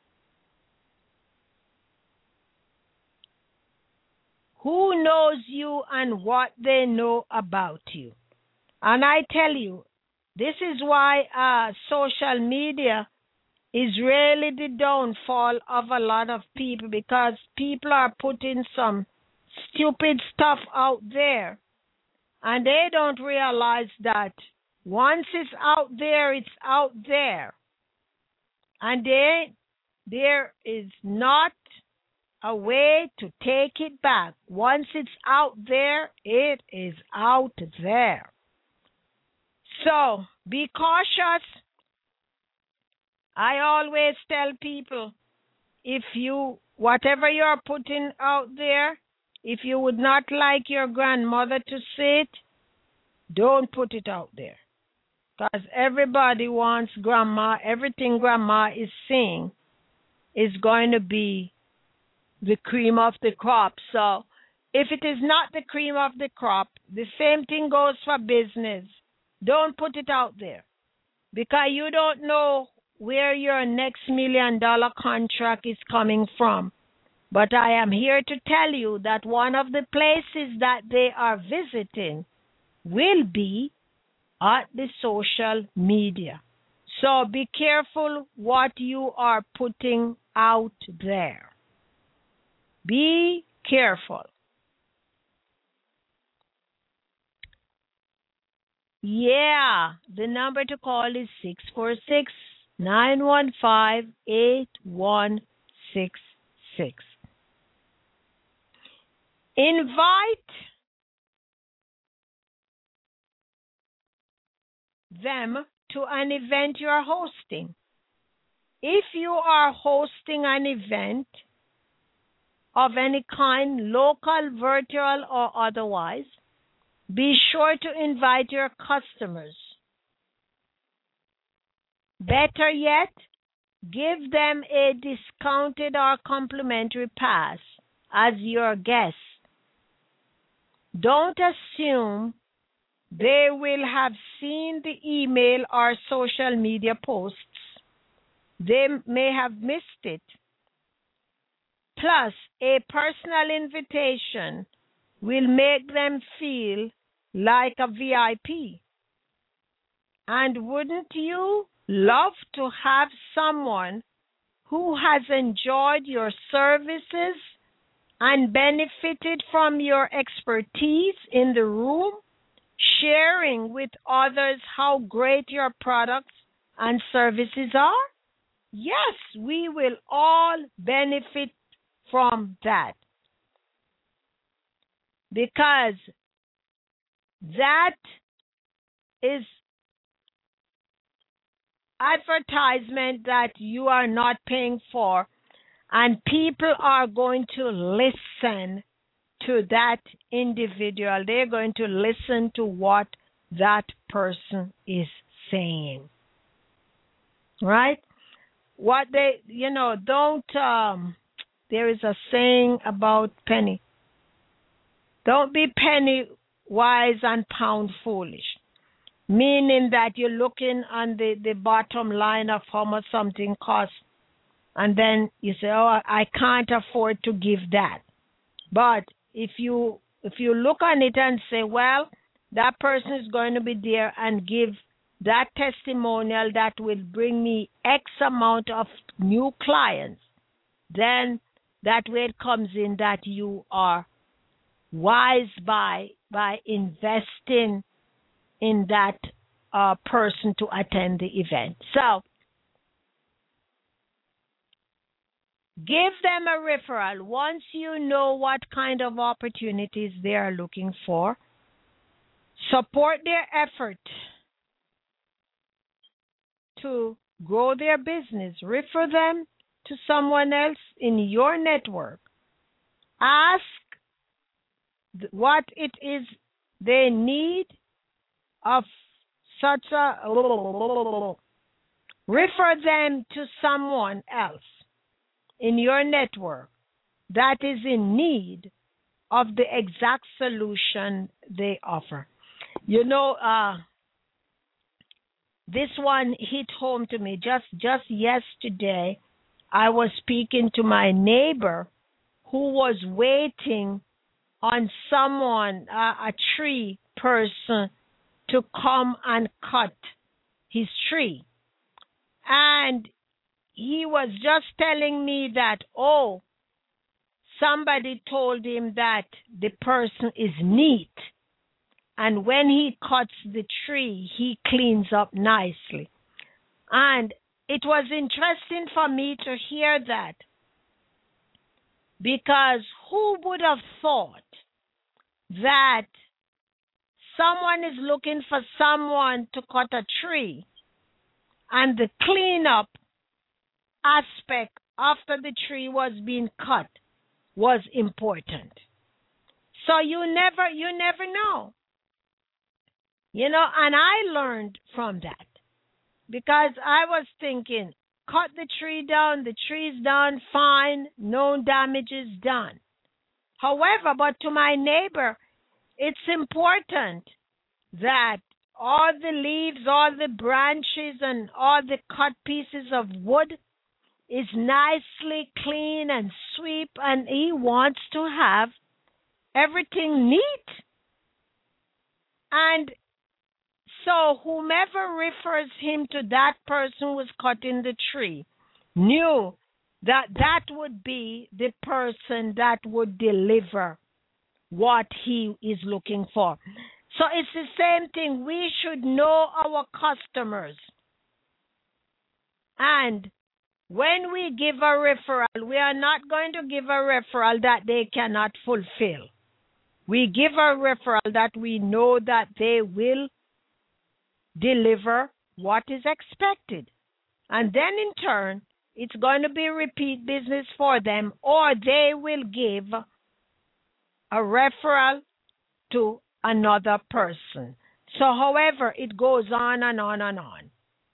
Speaker 3: Who knows you and what they know about you. And I tell you, this is why social media is really the downfall of a lot of people, because people are putting some stupid stuff out there and they don't realize that once it's out there, it's out there. And there is not a way to take it back. Once it's out there, it is out there. So be cautious. I always tell people, whatever you're putting out there, if you would not like your grandmother to see it, don't put it out there. Because everybody wants grandma, everything grandma is saying is going to be the cream of the crop. So if it is not the cream of the crop, the same thing goes for business. Don't put it out there because you don't know where your next $1 million contract is coming from. But I am here to tell you that one of the places that they are visiting will be at the social media. So be careful what you are putting out there. Be careful. Yeah, the number to call is 646-915-8166. Invite them to an event you are hosting. If you are hosting an event of any kind, local, virtual, or otherwise, be sure to invite your customers. Better yet, give them a discounted or complimentary pass as your guest. Don't assume they will have seen the email or social media posts. They may have missed it. Plus, a personal invitation will make them feel like a VIP. And wouldn't you love to have someone who has enjoyed your services and benefited from your expertise in the room, sharing with others how great your products and services are? Yes, we will all benefit from that. Because that is advertisement that you are not paying for, and people are going to listen to that individual. They're going to listen to what that person is saying. Right? What they, there is a saying about penny. Don't be penny wise and pound foolish. Meaning that you're looking on the bottom line of how much something costs, and then you say, oh, I can't afford to give that. But if you look on it and say, well, that person is going to be there and give that testimonial that will bring me X amount of new clients, then that way it comes in that you are wise by investing in that person to attend the event. So, give them a referral. Once you know what kind of opportunities they are looking for, support their effort to grow their business. Refer them to someone else in your network. Ask what it is they need of such a... Refer them to someone else in your network that is in need of the exact solution they offer. This one hit home to me. Just yesterday, I was speaking to my neighbor who was waiting on someone, a tree person, to come and cut his tree. And he was just telling me that, somebody told him that the person is neat. And when he cuts the tree, he cleans up nicely. And it was interesting for me to hear that. Because who would have thought that someone is looking for someone to cut a tree, and the cleanup aspect after the tree was being cut was important. So you never know. You know, and I learned from that because I was thinking, cut the tree down, the tree's done, fine, no damage is done. However, but to my neighbor, it's important that all the leaves, all the branches, and all the cut pieces of wood is nicely clean and sweep, and he wants to have everything neat. And so whomever refers him to that person who was cutting the tree knew that that would be the person that would deliver what he is looking for. So it's the same thing. We should know our customers. And when we give a referral, we are not going to give a referral that they cannot fulfill. We give a referral that we know that they will deliver what is expected. And then in turn, it's going to be repeat business for them, or they will give a referral to another person. So however, it goes on and on and on.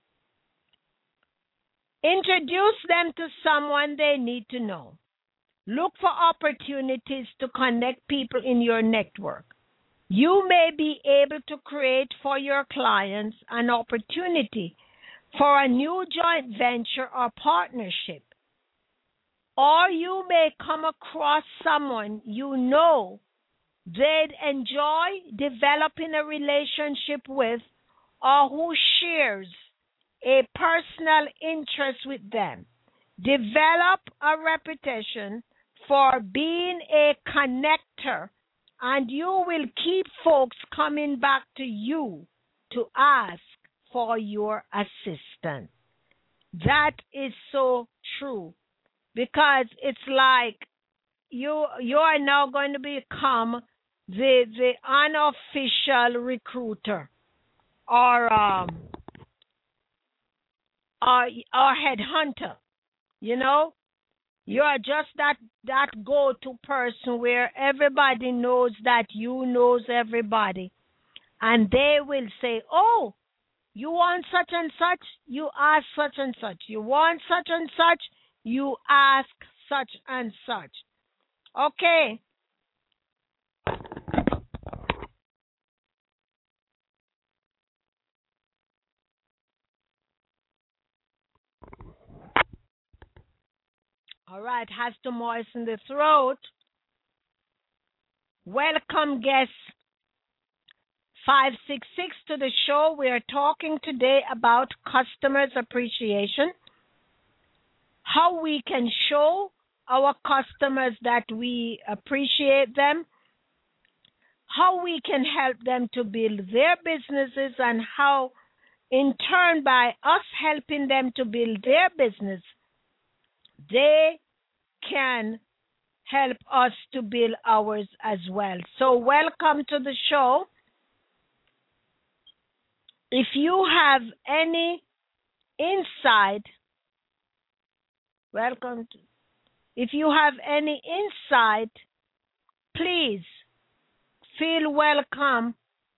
Speaker 3: Introduce them to someone they need to know. Look for opportunities to connect people in your network. You may be able to create for your clients an opportunity for a new joint venture or partnership. Or you may come across someone you know they'd enjoy developing a relationship with, or who shares a personal interest with them. Develop a reputation for being a connector, and you will keep folks coming back to you to ask for your assistance. That is so true, because it's like you are now going to become the unofficial recruiter or headhunter. You know, you are just that go-to person where everybody knows that you knows everybody, and they will say, "Oh, you want such and such? You ask such and such. You want such and such? You ask such and such." Okay. All right, has to moisten the throat. Welcome, guests 566 to the show. We are talking today about customers' appreciation, how we can show our customers that we appreciate them, how we can help them to build their businesses, and how, in turn, by us helping them to build their business, they can help us to build ours as well. So welcome to the show. If you have any insight, if you have any insight, please feel welcome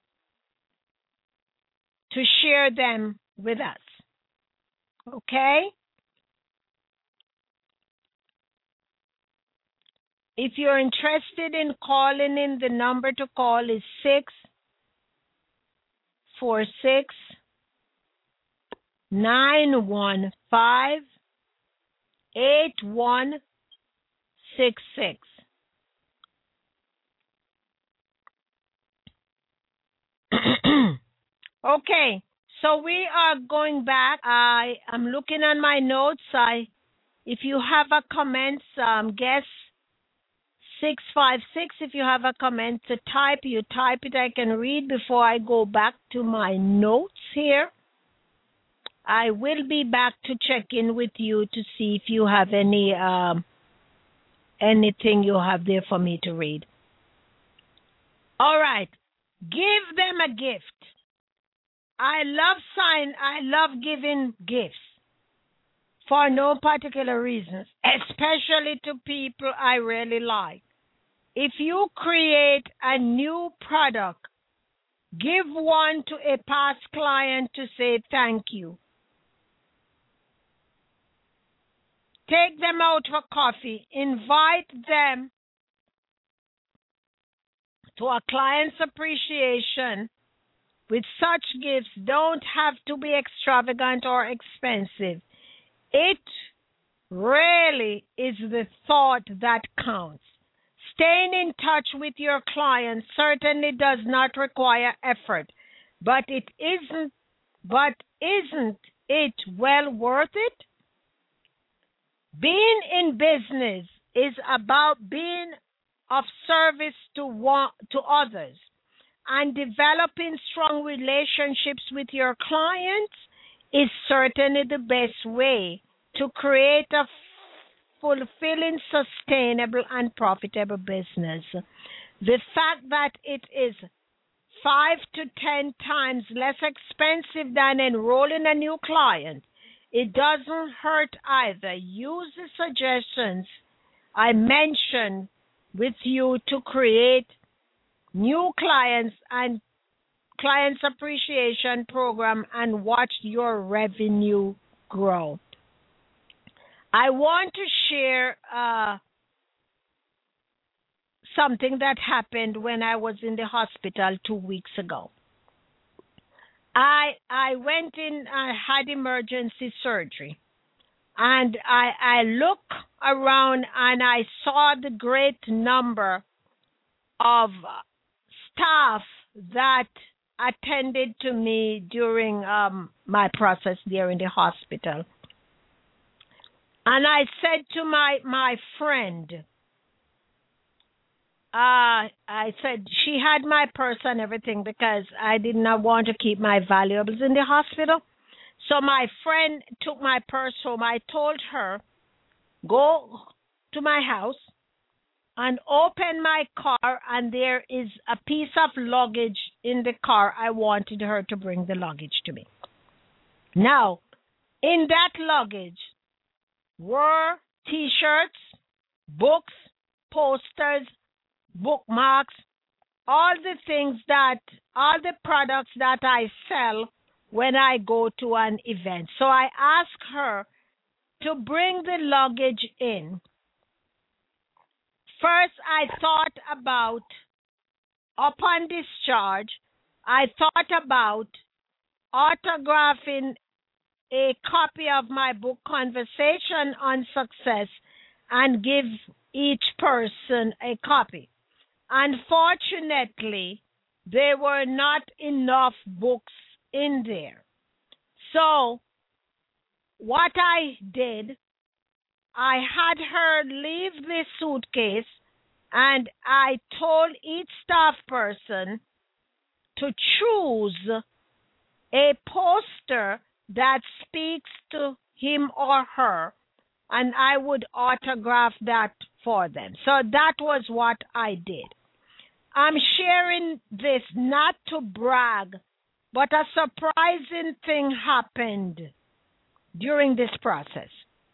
Speaker 3: to share them with us. Okay? If you're interested in calling in, the number to call is 646-915-8166. Okay, so we are going back. I am looking on my notes. If you have a comment, guess 656. If you have a comment to type, you type it. I can read before I go back to my notes here. I will be back to check in with you to see if you have any anything you have there for me to read. All right. Give them a gift. I love giving gifts. for no particular reasons, especially to people I really like. If you create a new product, give one to a past client to say thank you. Take them out for coffee. Invite them to a client's appreciation. With such gifts, don't have to be extravagant or expensive. It really is the thought that counts. Staying in touch with your clients certainly does not require effort, but isn't it well worth it? Being in business is about being of service to others, and developing strong relationships with your clients is certainly the best way to create a fulfilling, sustainable, and profitable business. The fact that it is 5 to 10 times less expensive than enrolling a new client, it doesn't hurt either. Use the suggestions I mentioned with you to create new clients and clients appreciation program and watch your revenue grow. I want to share something that happened when I was in the hospital 2 weeks ago. I went in, I had emergency surgery, and I looked around and I saw the great number of staff that attended to me during my process there in the hospital. And I said to my friend, I said she had my purse and everything because I did not want to keep my valuables in the hospital. So my friend took my purse home. I told her, go to my house and open my car, and there is a piece of luggage in the car. I wanted her to bring the luggage to me. Now, in that luggage were T-shirts, books, posters, bookmarks, all the products that I sell when I go to an event. So I asked her to bring the luggage in. First, I thought about, upon discharge, I thought about autographing a copy of my book, Conversation on Success, and give each person a copy. Unfortunately, there were not enough books in there. So, what I did, I had her leave the suitcase, and I told each staff person to choose a poster that speaks to him or her, and I would autograph that for them. So that was what I did. I'm sharing this not to brag, but a surprising thing happened during this process.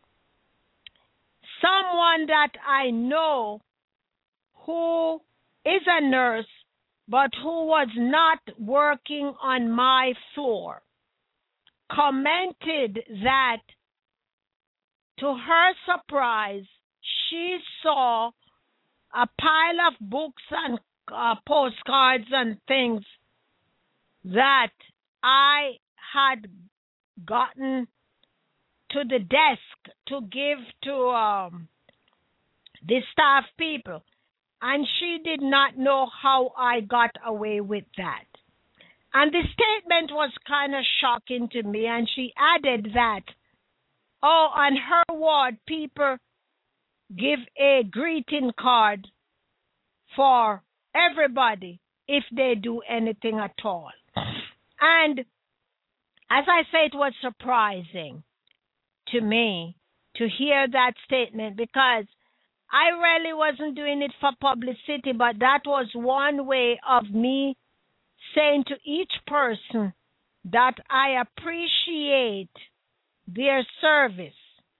Speaker 3: Someone that I know who is a nurse, but who was not working on my floor, commented that, to her surprise, she saw a pile of books and postcards and things that I had gotten to the desk to give to the staff people. And she did not know how I got away with that. And the statement was kind of shocking to me. And she added that, oh, on her ward, people give a greeting card for everybody if they do anything at all. And as I say, it was surprising to me to hear that statement, because I really wasn't doing it for publicity, but that was one way of me saying to each person that I appreciate their service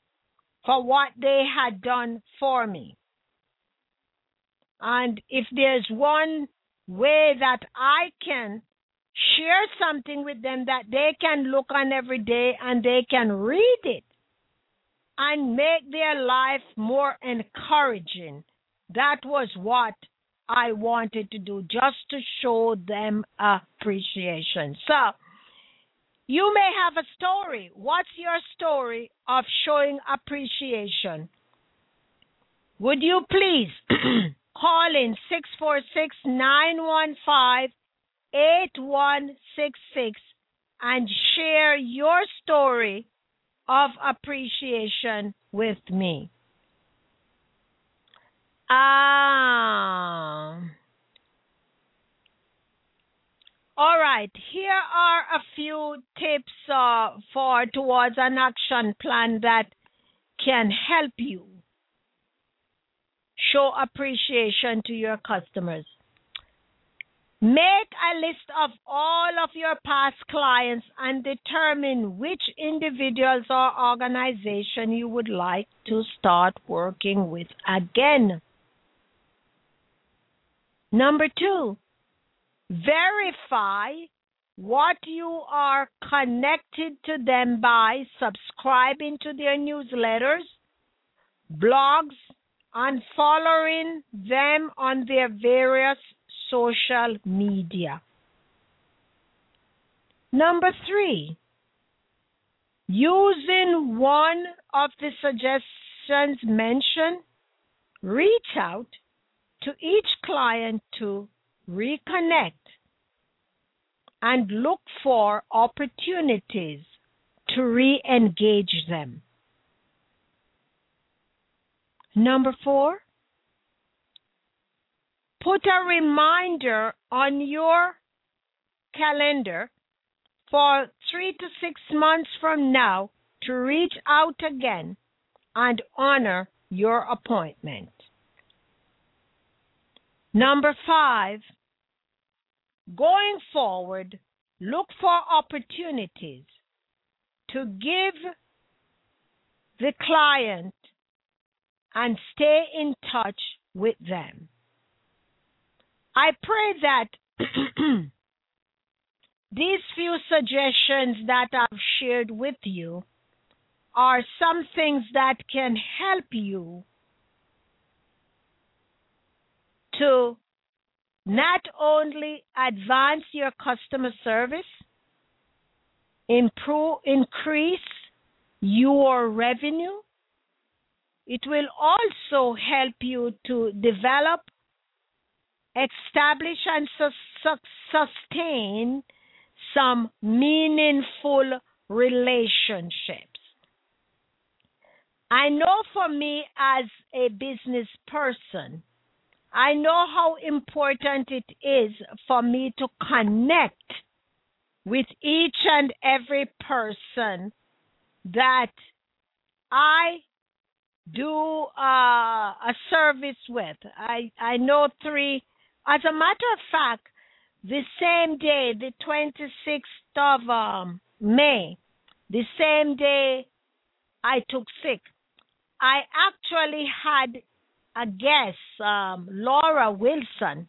Speaker 3: for what they had done for me. And if there's one way that I can share something with them that they can look on every day and they can read it and make their life more encouraging, that was what I wanted to do, just to show them appreciation. So, you may have a story. What's your story of showing appreciation? Would you please call in 646-915-8166 and share your story of appreciation with me. All right, here are a few tips towards an action plan that can help you show appreciation to your customers. Make a list of all of your past clients and determine which individuals or organization you would like to start working with again. Number 2, verify what you are connected to them by subscribing to their newsletters, blogs, and following them on their various social media. Number 3, using one of the suggestions mentioned, reach out to each client to reconnect and look for opportunities to re-engage them. Number 4, put a reminder on your calendar for 3 to 6 months from now to reach out again and honor your appointment. Number 5, going forward, look for opportunities to give the client and stay in touch with them. I pray that these few suggestions that I've shared with you are some things that can help you to not only advance your customer service, increase your revenue, it will also help you to develop, establish, and sustain some meaningful relationships. I know for me as a business person, I know how important it is for me to connect with each and every person that I do a service with. I know 3. As a matter of fact, the same day, the 26th of May, the same day I took sick, I actually had a guest, Laura Wilson,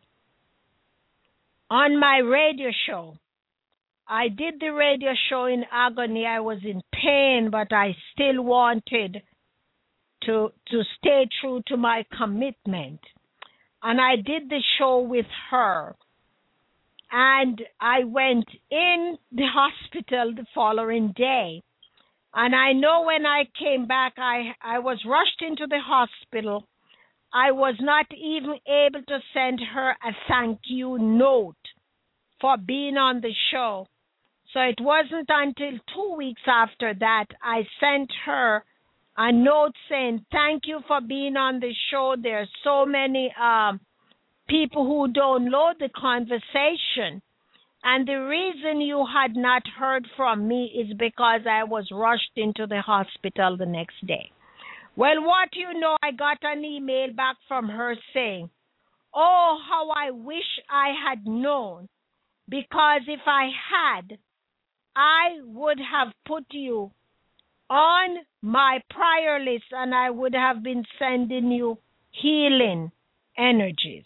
Speaker 3: on my radio show. I did the radio show in agony. I was in pain, but I still wanted to stay true to my commitment. And I did the show with her. And I went in the hospital the following day. And I know when I came back, I was rushed into the hospital. I was not even able to send her a thank you note for being on the show. So it wasn't until 2 weeks after that I sent her a note saying, thank you for being on the show. There are so many people who download the conversation. And the reason you had not heard from me is because I was rushed into the hospital the next day. Well, what you know, I got an email back from her saying, oh, how I wish I had known, because if I had, I would have put you on my prior list, and I would have been sending you healing energies.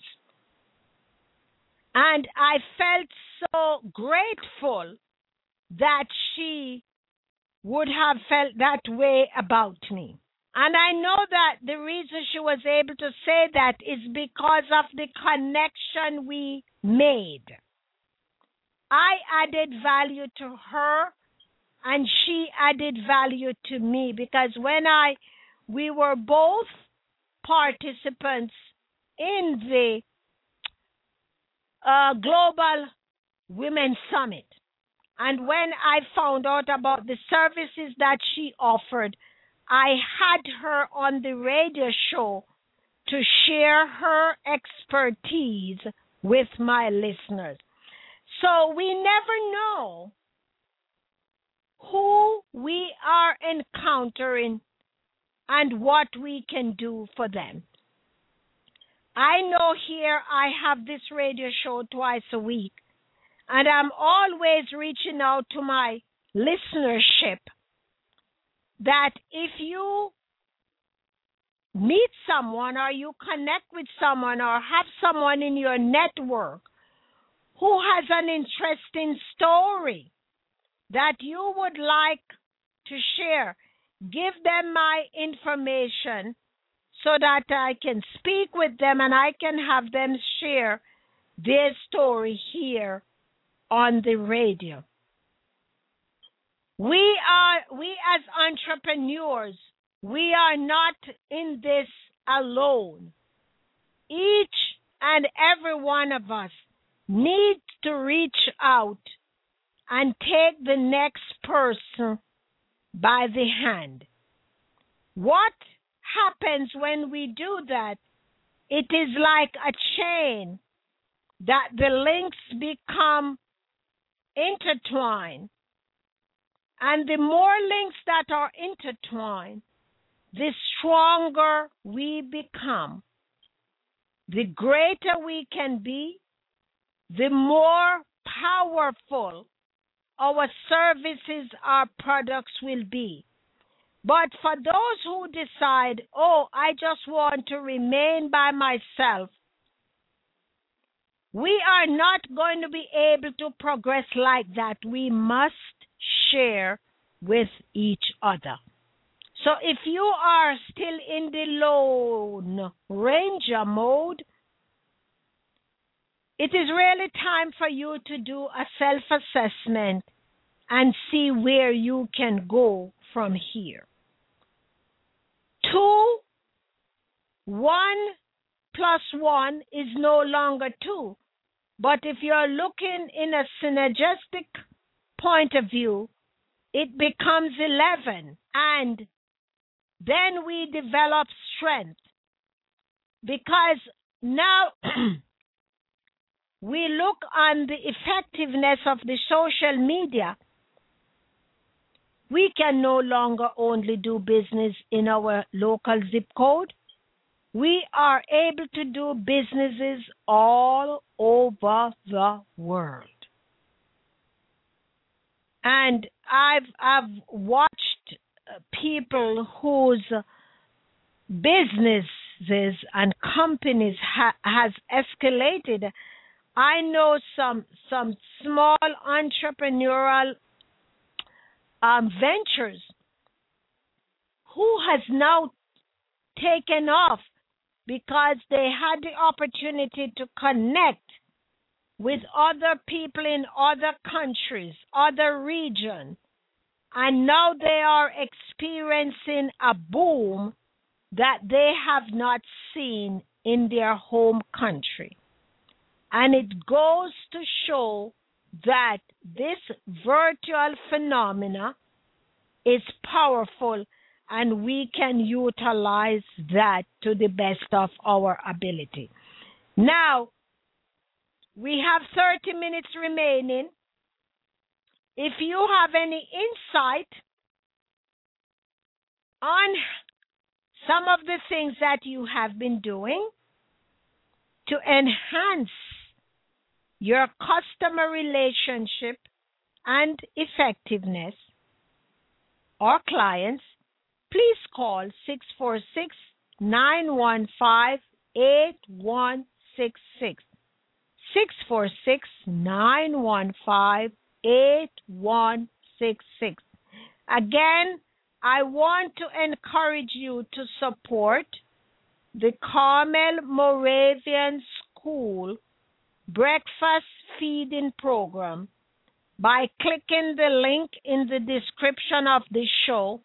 Speaker 3: And I felt so grateful that she would have felt that way about me. And I know that the reason she was able to say that is because of the connection we made. I added value to her, and she added value to me, because we were both participants in the Global Women's Summit. And when I found out about the services that she offered, I had her on the radio show to share her expertise with my listeners. So we never know who we are encountering and what we can do for them. I know here I have this radio show twice a week, and I'm always reaching out to my listenership that if you meet someone or you connect with someone or have someone in your network who has an interesting story that you would like to share, give them my information so that I can speak with them and I can have them share their story here on the radio. We as entrepreneurs, we are not in this alone. Each and every one of us needs to reach out and take the next person by the hand. What happens when we do that? It is like a chain that the links become intertwined. And the more links that are intertwined, the stronger we become. The greater we can be, the more powerful our services, our products will be. But for those who decide, I just want to remain by myself, we are not going to be able to progress like that. We must share with each other. So if you are still in the Lone Ranger mode, it is really time for you to do a self-assessment and see where you can go from here. 2, 1 plus 1 is no longer 2. But if you're looking in a synergistic point of view, it becomes 11. And then we develop strength. Because now we look on the effectiveness of the social media. We can no longer only do business in our local zip code. We are able to do businesses all over the world. And I've watched people whose businesses and companies has escalated. I know some small entrepreneurial ventures who has now taken off because they had the opportunity to connect with other people in other countries, other regions, and now they are experiencing a boom that they have not seen in their home country. And it goes to show that this virtual phenomena is powerful, and we can utilize that to the best of our ability. Now, we have 30 minutes remaining. If you have any insight on some of the things that you have been doing to enhance your customer relationship and effectiveness, or clients, please call 646-915-8166. 646-915-8166. Again, I want to encourage you to support the Carmel Moravian School Breakfast Feeding Program by clicking the link in the description of the show,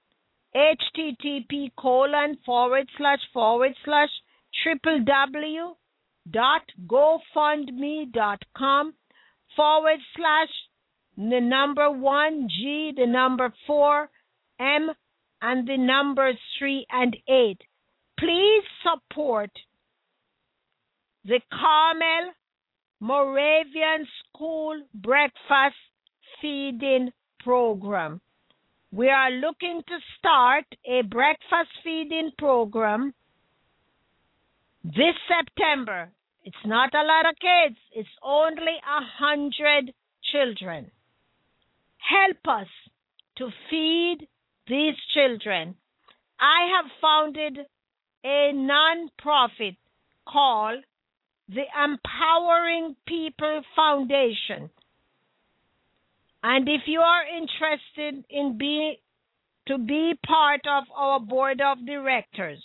Speaker 3: http://www.gofundme.com/1G4M and the numbers 3 and 8. Please support the Carmel Moravian School Breakfast Feeding Program. We are looking to start a breakfast feeding program this September. It's not a lot of kids. It's only 100 children. Help us to feed these children. I have founded a non-profit called the Empowering People Foundation. And if you are interested in be part of our board of directors,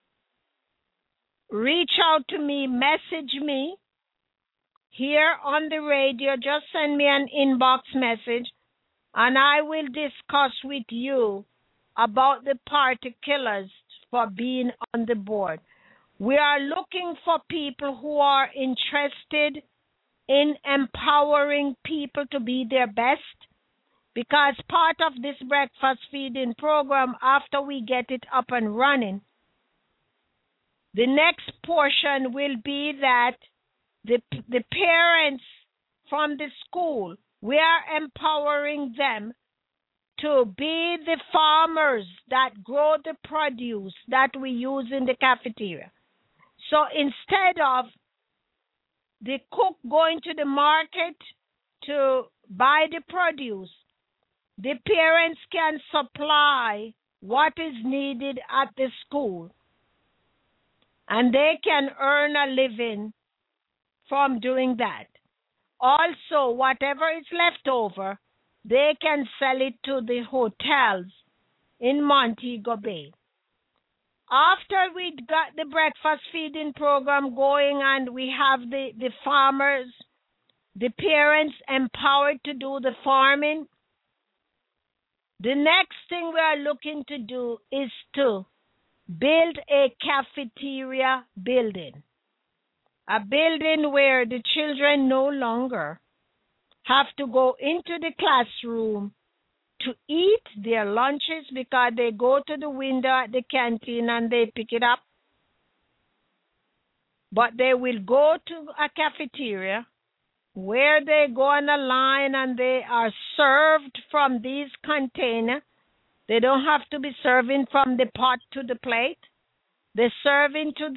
Speaker 3: reach out to me, message me here on the radio. Just send me an inbox message, and I will discuss with you about the particulars for being on the board. We are looking for people who are interested in empowering people to be their best, because part of this breakfast feeding program, after we get it up and running, the next portion will be that the parents from the school, we are empowering them to be the farmers that grow the produce that we use in the cafeteria. So instead of the cook going to the market to buy the produce, the parents can supply what is needed at the school, and they can earn a living from doing that. Also, whatever is left over, they can sell it to the hotels in Montego Bay. After we got the breakfast feeding program going and we have the farmers, the parents empowered to do the farming, the next thing we are looking to do is to build a cafeteria building. A building where the children no longer have to go into the classroom to eat their lunches because they go to the window at the canteen and they pick it up. But they will go to a cafeteria where they go on a line and they are served from these containers. They don't have to be serving from the pot to the plate. They serve into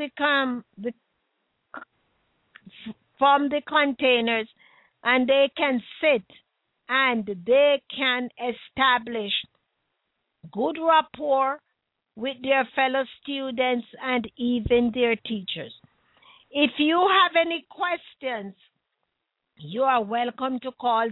Speaker 3: from the containers, and they can sit and they can establish good rapport with their fellow students and even their teachers. If you have any questions, you are welcome to call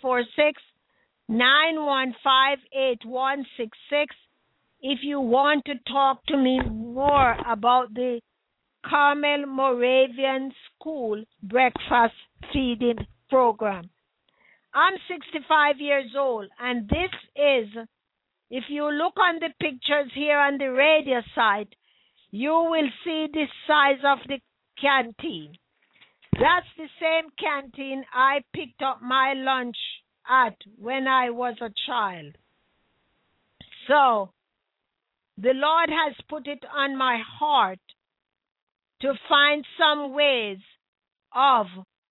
Speaker 3: 646-915-8166 if you want to talk to me more about the Carmel Moravian School Breakfast Feeding Program. I'm 65 years old, and this is, if you look on the pictures here on the radio side, you will see the size of the canteen. That's the same canteen I picked up my lunch at when I was a child. So, the Lord has put it on my heart to find some ways of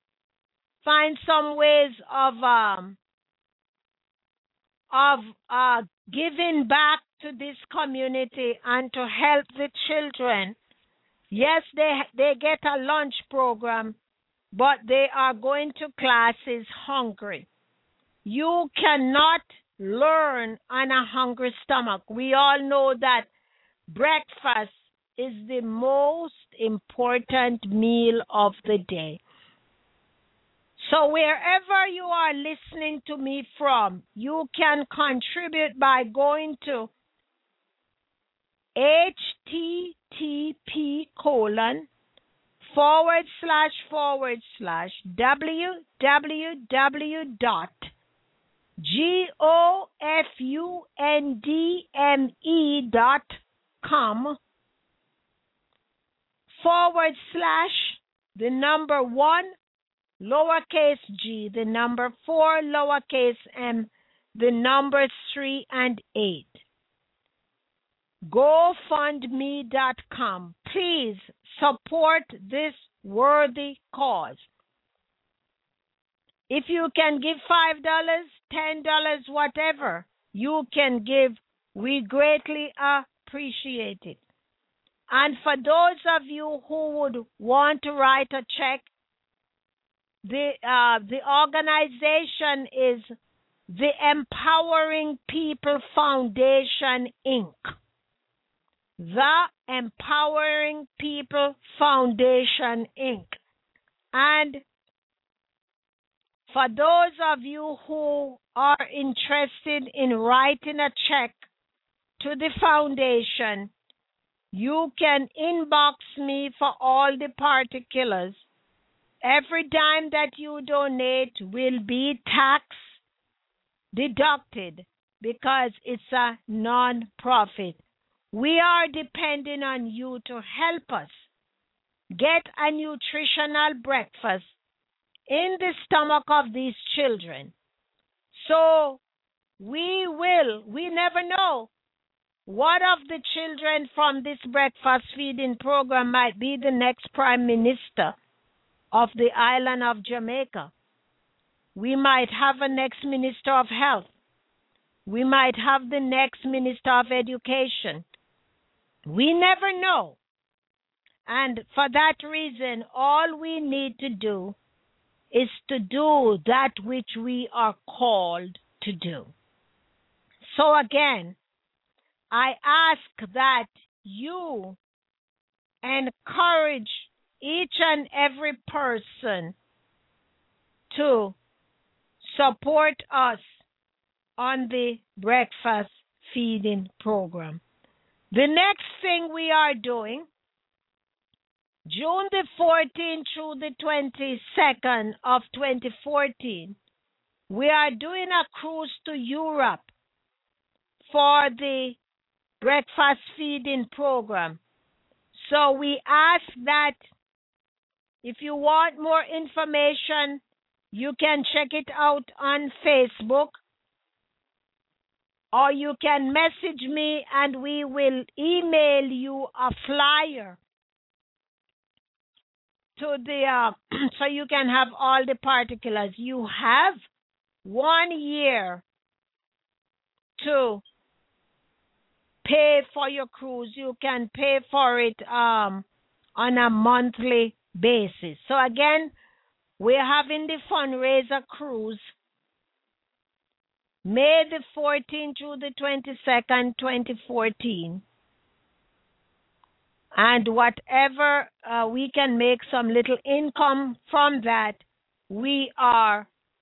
Speaker 3: giving back to this community and to help the children. Yes, they get a lunch program, but they are going to classes hungry. You cannot learn on a hungry stomach. We all know that breakfast is the most important meal of the day. So wherever you are listening to me from, you can contribute by going to www.gofundme.com/the number 1 lowercase g, the number 4 lowercase m, the number 3 and 8. GoFundMe.com. Please support this worthy cause. If you can give $5, $10, whatever you can give, we greatly appreciate it. And for those of you who would want to write a check, the organization is the Empowering People Foundation, Inc. The Empowering People Foundation, Inc. And for those of you who are interested in writing a check to the foundation, you can inbox me for all the particulars. Every dime that you donate will be tax deducted because it's a non-profit. We are depending on you to help us get a nutritional breakfast in the stomach of these children. So we never know what of the children from this breakfast feeding program might be the next prime minister of the island of Jamaica. We might have a next minister of health. We might have the next minister of education. We never know. And for that reason, all we need to do is to do that which we are called to do. So again, I ask that you encourage each and every person to support us on the breakfast feeding program. The next thing we are doing, June the 14th through the 22nd of 2014, we are doing a cruise to Europe for the breakfast feeding program. So we ask that if you want more information, you can check it out on Facebook, or you can message me and we will email you a flyer to the so you can have all the particulars. You have 1 year to pay for your cruise. You can pay for it on a monthly basis. So again, we're having the fundraiser cruise May the 14th through the 22nd, 2014. And whatever we can make some little income from that, we are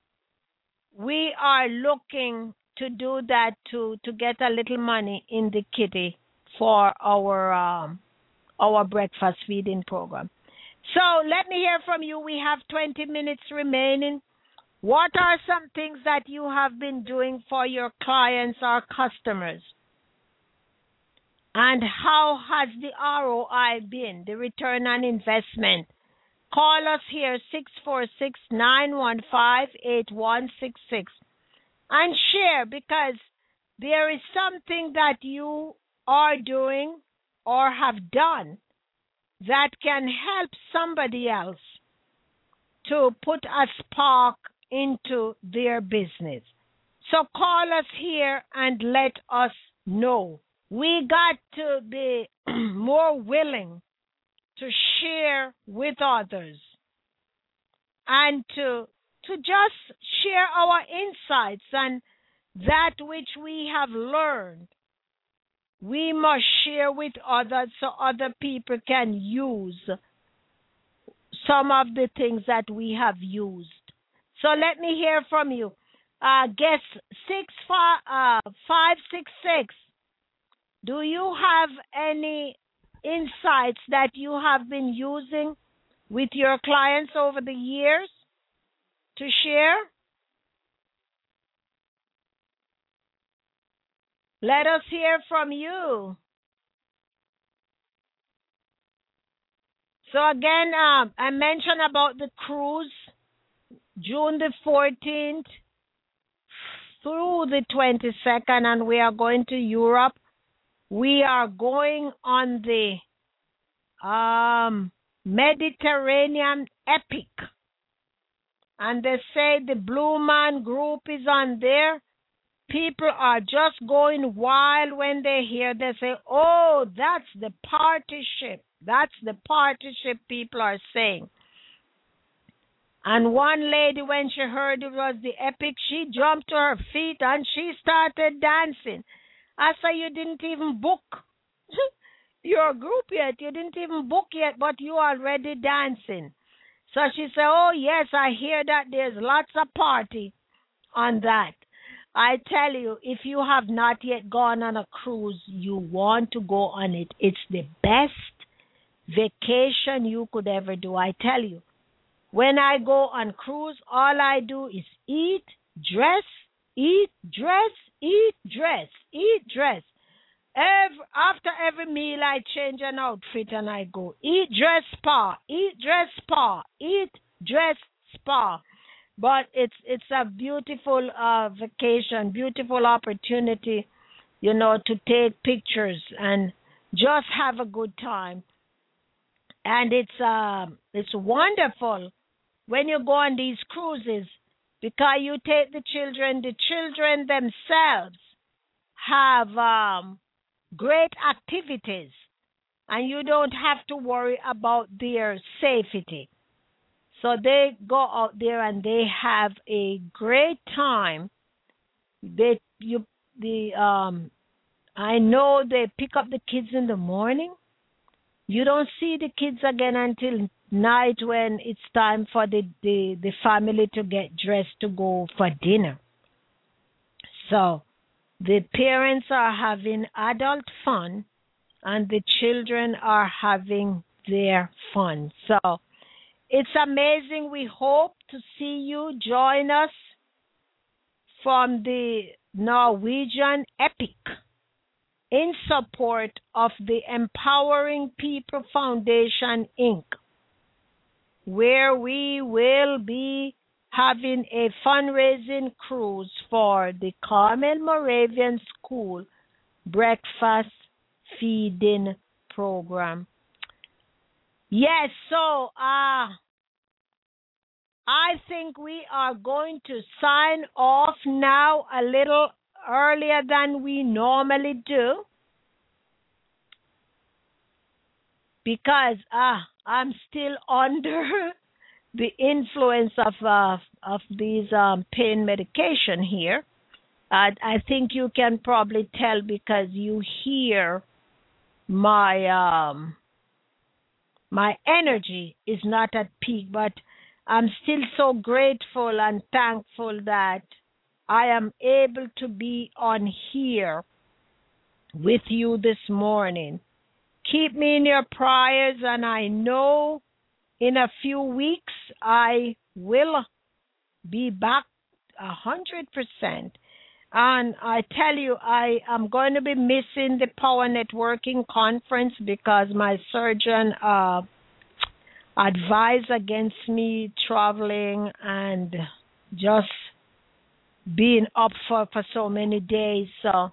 Speaker 3: looking to do that to get a little money in the kitty for our breakfast feeding program. So let me hear from you. We have 20 minutes remaining. What are some things that you have been doing for your clients or customers? And how has the ROI been, the return on investment? Call us here, 646-915-8166, and share, because there is something that you are doing or have done that can help somebody else to put a spark into their business. So call us here and let us know. We got to be more willing to share with others and to just share our insights and that which we have learned, we must share with others so other people can use some of the things that we have used. So let me hear from you. Guess 566. Do you have any insights that you have been using with your clients over the years to share? Let us hear from you. So again, I mentioned about the cruise, June the 14th through the 22nd, and we are going to Europe. We are going on the Mediterranean Epic. And they say the Blue Man Group is on there. People are just going wild when they hear. They say, oh, that's the party ship. That's the party ship, people are saying. And one lady, when she heard it was the Epic, she jumped to her feet and she started dancing. I said, you didn't even book your group yet. You didn't even book yet, but you already dancing. So she said, oh, yes, I hear that there's lots of party on that. I tell you, if you have not yet gone on a cruise, you want to go on it. It's the best vacation you could ever do. I tell you, when I go on cruise, all I do is eat, dress, eat, dress, eat, dress, eat, dress. After every meal, I change an outfit and I go eat, dress, spa, eat, dress, spa, eat, dress, spa. But it's a beautiful vacation, beautiful opportunity, to take pictures and just have a good time. And it's wonderful when you go on these cruises because you take the children themselves have great activities, and you don't have to worry about their safety. So they go out there and they have a great time. I know they pick up the kids in the morning. You don't see the kids again until night when it's time for the family to get dressed to go for dinner. So the parents are having adult fun and the children are having their fun. So it's amazing. We hope to see you join us from the Norwegian Epic in support of the Empowering People Foundation, Inc., where we will be having a fundraising cruise for the Carmel Moravian School breakfast feeding program. Yes, so I think we are going to sign off now a little earlier than we normally do because I'm still under the influence of these pain medication here. I think you can probably tell because you hear my my energy is not at peak, but I'm still so grateful and thankful that I am able to be on here with you this morning. Keep me in your prayers, and I know in a few weeks I will be back 100%. And I tell you, I am going to be missing the Power Networking Conference because my surgeon advised against me traveling and just being up for so many days. So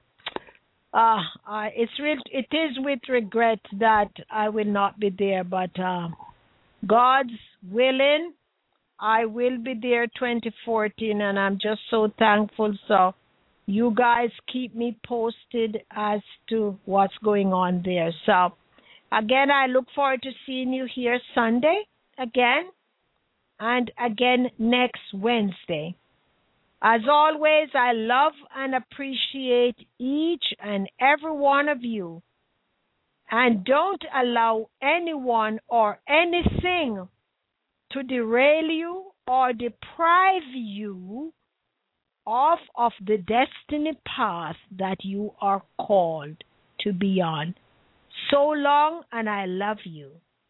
Speaker 3: it is with regret that I will not be there, but God's willing, I will be there 2014, and I'm just so thankful. So you guys keep me posted as to what's going on there. So again, I look forward to seeing you here Sunday again, and again next Wednesday. As always, I love and appreciate each and every one of you. And don't allow anyone or anything to derail you or deprive you of the destiny path that you are called to be on. So long, and I love you.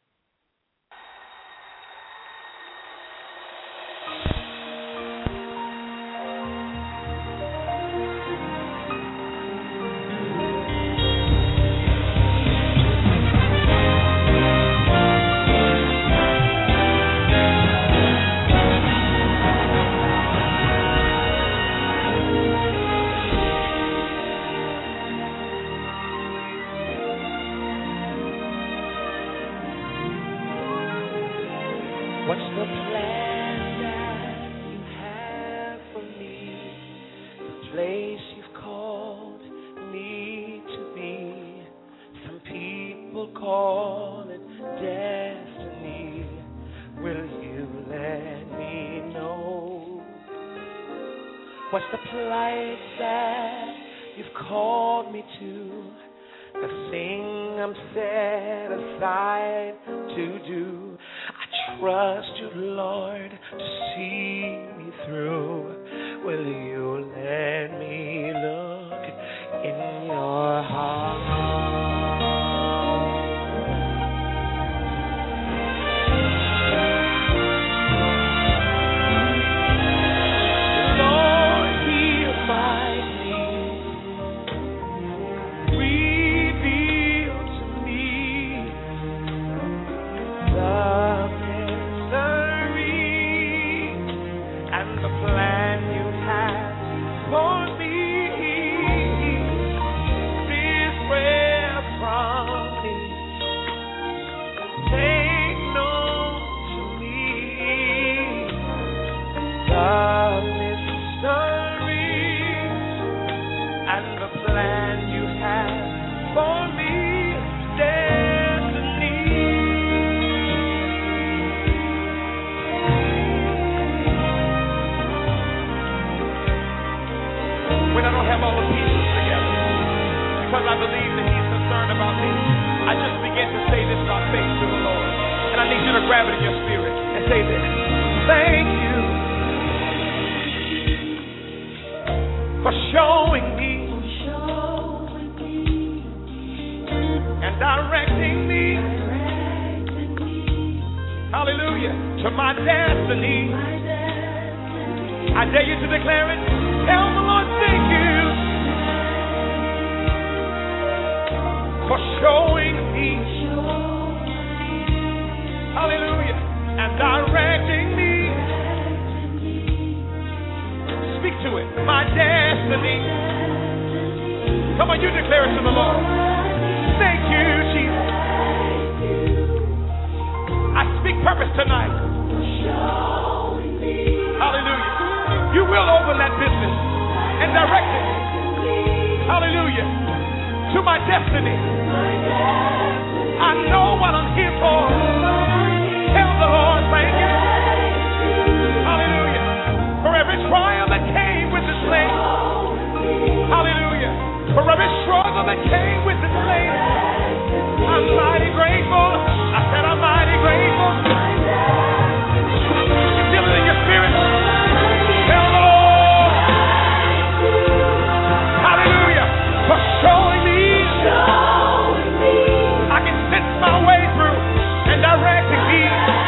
Speaker 4: What's the plan that you have for me? The place you've called me to be. Some people call it destiny. Will you let me know? What's the plight that you've called me to? The thing I'm set aside to do. I trust you, Lord, to see me through. Will you let me look in your heart? Lord, hear my plea. Reveal to me the the plan you have for me. This prayer from me, make known to me the mystery and the plan you have for me. When I don't have all the pieces together, because I believe that He's concerned about me, I just begin to say this by faith to the Lord. And I need you to grab it in your spirit and say this. Thank you for showing me and directing me, hallelujah, to my destiny. I dare you to declare it. Tell the Lord, thank you for showing me, hallelujah, and directing me. Speak to it, my destiny. Come on, you declare it to the Lord. Thank you, Jesus. I speak purpose tonight. Hallelujah. You will open that business and direct it, hallelujah, to my destiny. I know what I'm here for. Tell the Lord, thank you, hallelujah, for every trial that came with this land, hallelujah, for every struggle that came with this land. I'm mighty grateful. I said I'm mighty grateful. You feel it in your spirit? Tell the Lord, hallelujah, for showing me I can sense my way through and directing me.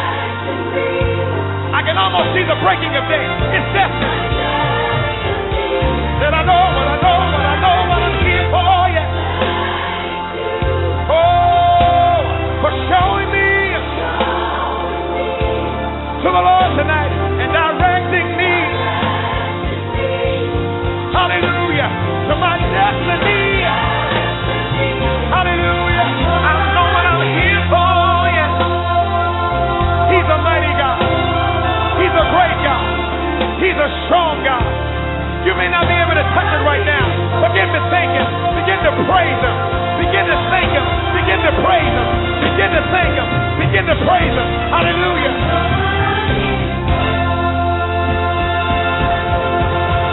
Speaker 4: I can almost see the breaking of day. It's destiny. That I know what I know, what I know, what I'm here for, yeah. Oh, for showing me to the Lord tonight and directing me. Hallelujah. To my destiny. Hallelujah. I know what I'm here for. Yes. He's a mighty God. He's a great God. He's a strong God. You may not be able to touch it right now. Begin to thank Him. Begin to praise Him. Begin to thank Him. Begin to praise Him. Begin to thank Him. Begin to praise Him. Hallelujah.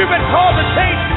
Speaker 4: You've been called to change